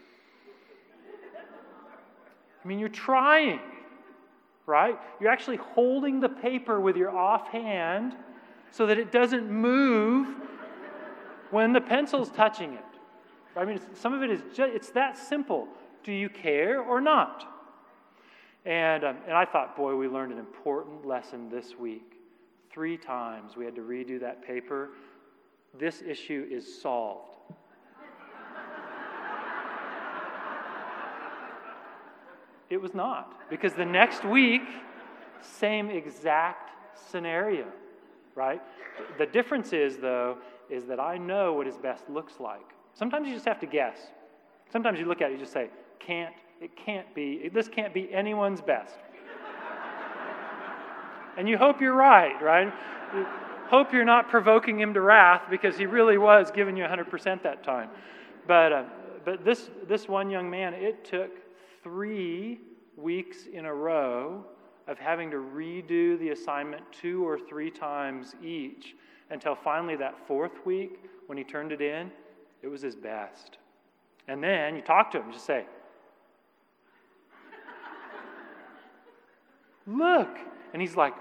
you're trying, right? You're actually holding the paper with your offhand so that it doesn't move when the pencil's touching it. Some of it is it's that simple. Do you care or not? And I thought, boy, we learned an important lesson this week. 3 times we had to redo that paper. This issue is solved. It was not, because the next week, same exact scenario, right? The difference is, though, is that I know what his best looks like. Sometimes you just have to guess. Sometimes you look at it and you just say, this can't be anyone's best. And you hope you're right? You hope you're not provoking him to wrath, because he really was giving you 100% that time. But this one young man, it took 3 weeks in a row of having to redo the assignment 2 or 3 times each until finally that 4th week, when he turned it in, it was his best. And then you talk to him, just say, look. And he's like,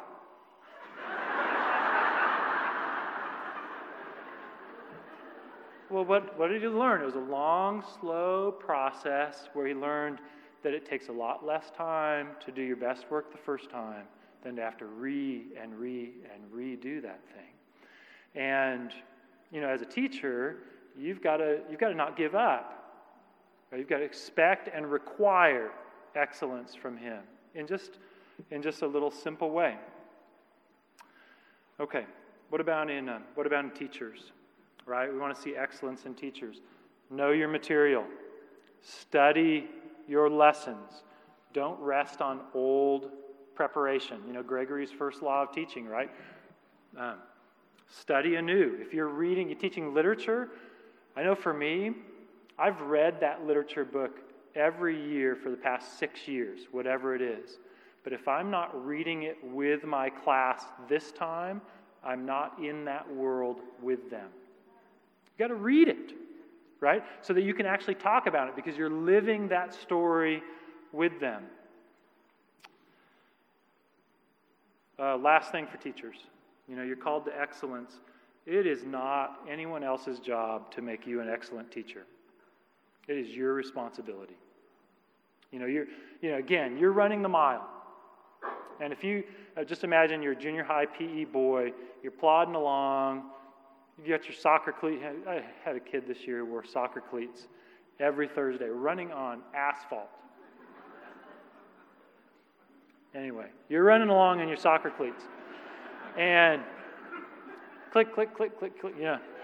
well, what did he learn? It was a long, slow process where he learned that it takes a lot less time to do your best work the first time than to have to redo that thing. And, as a teacher, you've got to not give up. Right? You've got to expect and require excellence from him in just a little simple way. Okay, what about in teachers? Right? We want to see excellence in teachers. Know your material. Study your lessons. Don't rest on old preparation. Gregory's first law of teaching, right? Study anew. If you're teaching literature, I know for me, I've read that literature book every year for the past 6 years, whatever it is. But if I'm not reading it with my class this time, I'm not in that world with them. You've got to read it, right? So that you can actually talk about it, because you're living that story with them. Last thing for teachers. You're called to excellence. It is not anyone else's job to make you an excellent teacher. It is your responsibility. You're running the mile. And if you just imagine you're a junior high PE boy, you're plodding along, you got your soccer cleats. I had a kid this year who wore soccer cleats every Thursday, running on asphalt. Anyway, you're running along in your soccer cleats. And click, click, click, click, click,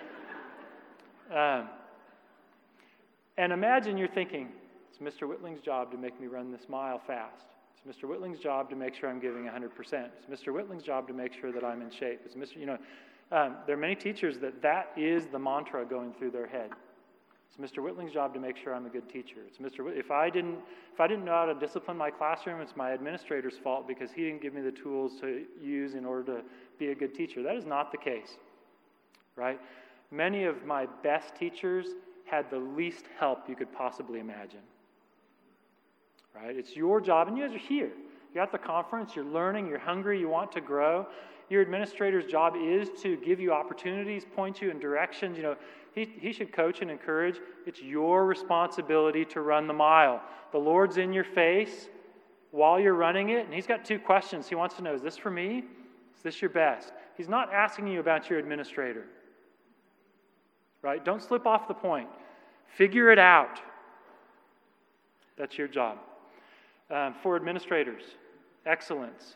and imagine you're thinking, it's Mr. Whitling's job to make me run this mile fast. It's Mr. Whitling's job to make sure I'm giving 100%. It's Mr. Whitling's job to make sure that I'm in shape. It's there are many teachers that is the mantra going through their head. It's Mr. Whitling's job to make sure I'm a good teacher. It's if I didn't know how to discipline my classroom, it's my administrator's fault because he didn't give me the tools to use in order to be a good teacher. That is not the case, right? Many of my best teachers had the least help you could possibly imagine, right? It's your job, and you guys are here. You're at the conference, you're learning, you're hungry, you want to grow. Your administrator's job is to give you opportunities, point you in directions. He should coach and encourage. It's your responsibility to run the mile. The Lord's in your face while you're running it, and He's got 2 questions. He wants to know, is this for me? Is this your best? He's not asking you about your administrator, right? Don't slip off the point. Figure it out. That's your job. For administrators, excellence.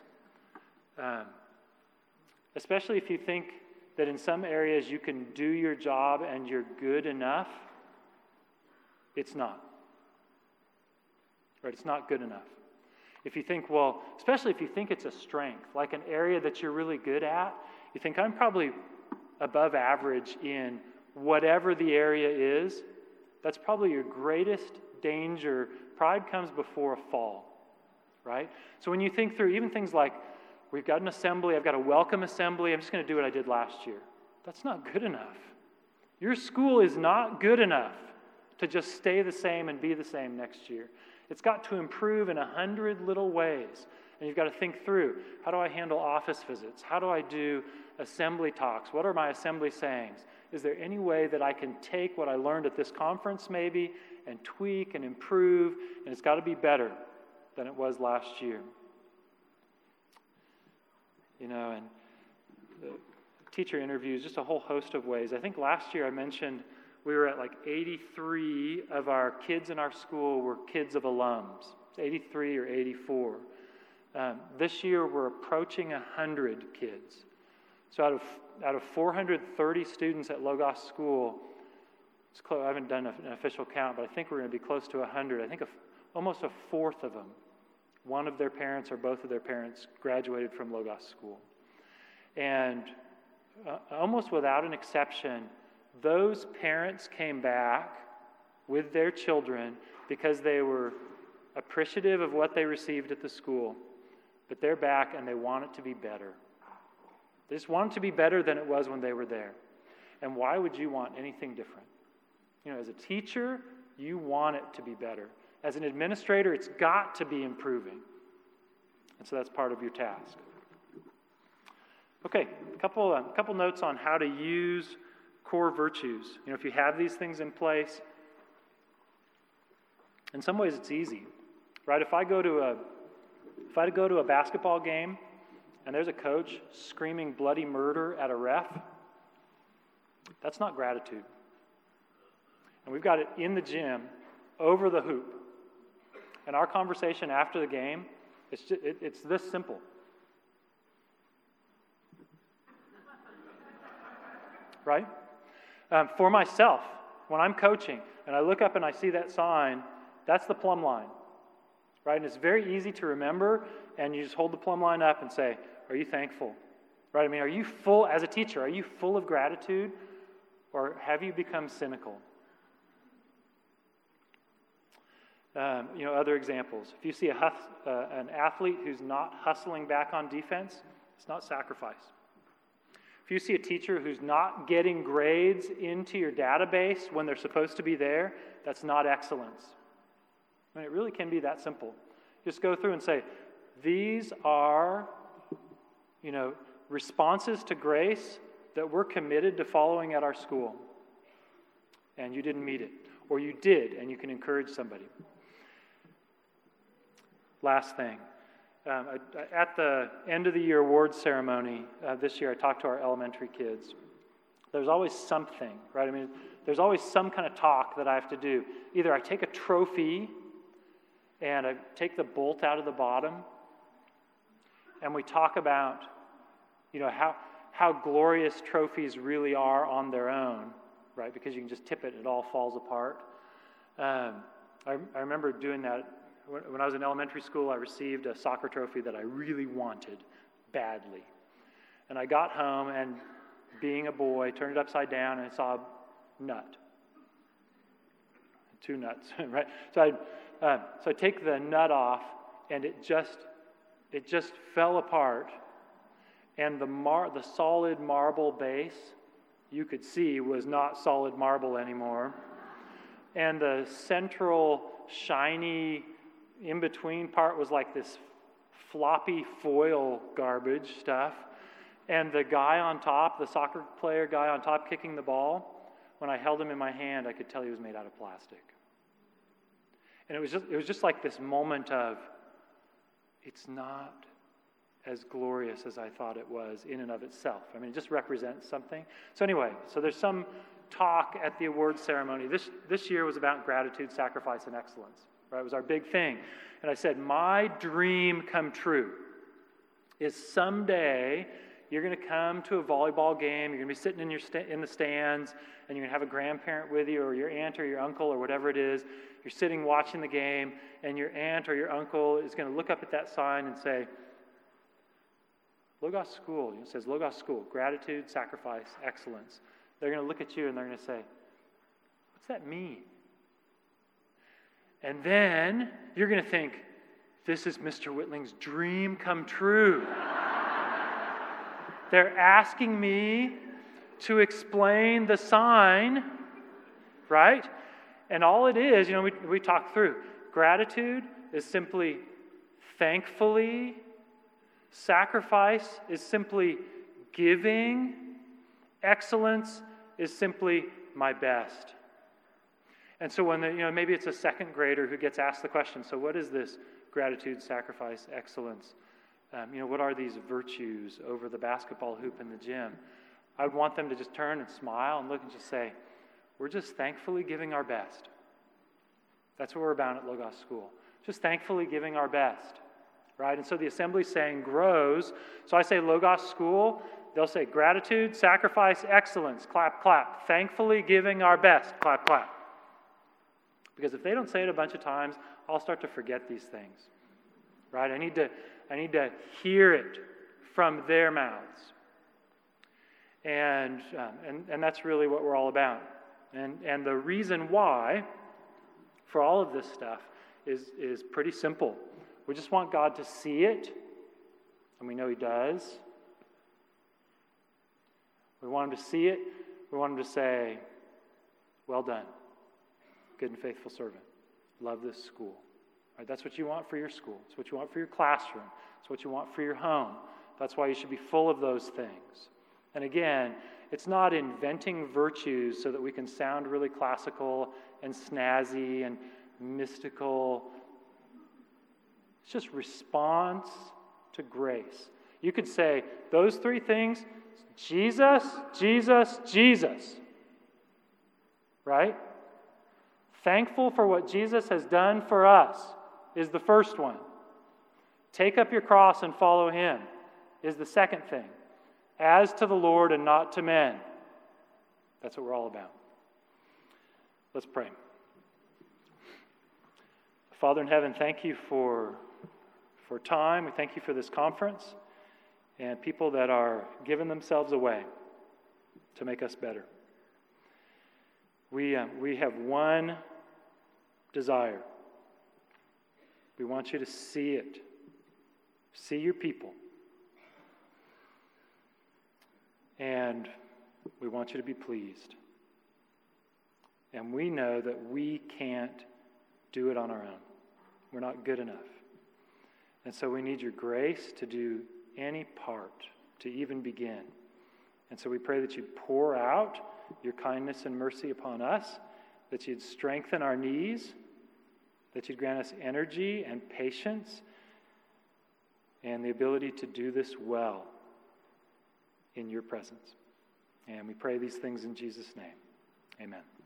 Especially if you think that in some areas you can do your job and you're good enough, it's not. Right? It's not good enough. If you think, especially if you think it's a strength, like an area that you're really good at, you think, I'm probably above average in whatever the area is, that's probably your greatest danger. Pride comes before a fall, right? So when you think through even things like, we've got an assembly, I've got a welcome assembly, I'm just going to do what I did last year. That's not good enough. Your school is not good enough to just stay the same and be the same next year. It's got to improve in 100 little ways. And you've got to think through, how do I handle office visits? How do I do assembly talks? What are my assembly sayings? Is there any way that I can take what I learned at this conference maybe and tweak and improve? And it's got to be better than it was last year. You know, and the teacher interviews, just a whole host of ways. I think last year I mentioned we were at like 83 of our kids in our school were kids of alums. It's 83 or 84. This year we're approaching 100 kids. So out of 430 students at Logos School, it's close, I haven't done an official count, but I think we're going to be close to 100. I think almost a fourth of them, one of their parents or both of their parents graduated from Logos School. And almost without an exception, those parents came back with their children because they were appreciative of what they received at the school, but they're back and they want it to be better. They just want it to be better than it was when they were there. And why would you want anything different? You know, as a teacher, you want it to be better. As an administrator, it's got to be improving. And so that's part of your task. Okay, a couple notes on how to use core virtues. You know, if you have these things in place, in some ways it's easy, right? If I go to a basketball game and there's a coach screaming bloody murder at a ref, that's not gratitude. And we've got it in the gym over the hoop. And our conversation after the game, it's this simple. Right? For myself, when I'm coaching and I look up and I see that sign, that's the plumb line. Right? And it's very easy to remember, and you just hold the plumb line up and say, are you thankful? Right? I mean, are you full, as a teacher, are you full of gratitude, or have you become cynical? Other examples. If you see an athlete who's not hustling back on defense, it's not sacrifice. If you see a teacher who's not getting grades into your database when they're supposed to be there, that's not excellence. I mean, it really can be that simple. Just go through and say, these are, responses to grace that we're committed to following at our school. And you didn't meet it. Or you did, and you can encourage somebody. Last thing. At the end of the year awards ceremony this year, I talked to our elementary kids. There's always something, right? I mean, there's always some kind of talk that I have to do. Either I take a trophy and I take the bolt out of the bottom, and we talk about, how glorious trophies really are on their own, right? Because you can just tip it and it all falls apart. I remember doing that. When I was in elementary school, I received a soccer trophy that I really wanted badly. And I got home, and being a boy, turned it upside down, and I saw a nut. 2 nuts, right? So I take the nut off, and it just fell apart. And the solid marble base, you could see, was not solid marble anymore. And the central shiny in-between part was like this floppy foil garbage stuff. And the guy on top, the soccer player guy on top kicking the ball, when I held him in my hand, I could tell he was made out of plastic. And it was just like this moment of, it's not as glorious as I thought it was in and of itself. I mean, it just represents something. So anyway, there's some talk at the award ceremony. This year was about gratitude, sacrifice, and excellence. Right? It was our big thing. And I said, my dream come true is someday you're going to come to a volleyball game, you're going to be sitting in the stands, and you're going to have a grandparent with you, or your aunt or your uncle, or whatever it is. You're sitting watching the game, and your aunt or your uncle is going to look up at that sign and say, Logos School. It says Logos School, gratitude, sacrifice, excellence. They're going to look at you and they're going to say, what's that mean? And then you're going to think, this is Mr. Whitling's dream come true. They're asking me to explain the sign, right? And all it is, we talk through. Gratitude is simply thankfully. Sacrifice is simply giving. Excellence is simply my best. And so when maybe it's a second grader who gets asked the question, so what is this gratitude, sacrifice, excellence? What are these virtues over the basketball hoop in the gym? I would want them to just turn and smile and look and just say, we're just thankfully giving our best. That's what we're about at Logos School. Just thankfully giving our best, right? And so the assembly saying grows. So I say Logos School, they'll say gratitude, sacrifice, excellence, clap, clap. Thankfully giving our best, clap, clap. Because if they don't say it a bunch of times, I'll start to forget these things, right? I need to hear it from their mouths. And that's really what we're all about. And the reason why for all of this stuff is pretty simple. We just want God to see it, and we know He does. We want Him to see it. We want Him to say, well done, good and faithful servant. Love this school. Right? That's what you want for your school. It's what you want for your classroom. It's what you want for your home. That's why you should be full of those things. And again, it's not inventing virtues so that we can sound really classical and snazzy and mystical. It's just response to grace. You could say those three things, Jesus, Jesus, Jesus. Right? Thankful for what Jesus has done for us is the first one. Take up your cross and follow Him is the second thing. As to the Lord and not to men. That's what we're all about. Let's pray. Father in heaven, thank you for time. We thank you for this conference and people that are giving themselves away to make us better. We have one desire. We want you to see it. See your people. And we want you to be pleased. And we know that we can't do it on our own. We're not good enough. And so we need your grace to do any part, to even begin. And so we pray that you'd pour out your kindness and mercy upon us, that you'd strengthen our knees, that you'd grant us energy and patience and the ability to do this well in your presence. And we pray these things in Jesus' name. Amen.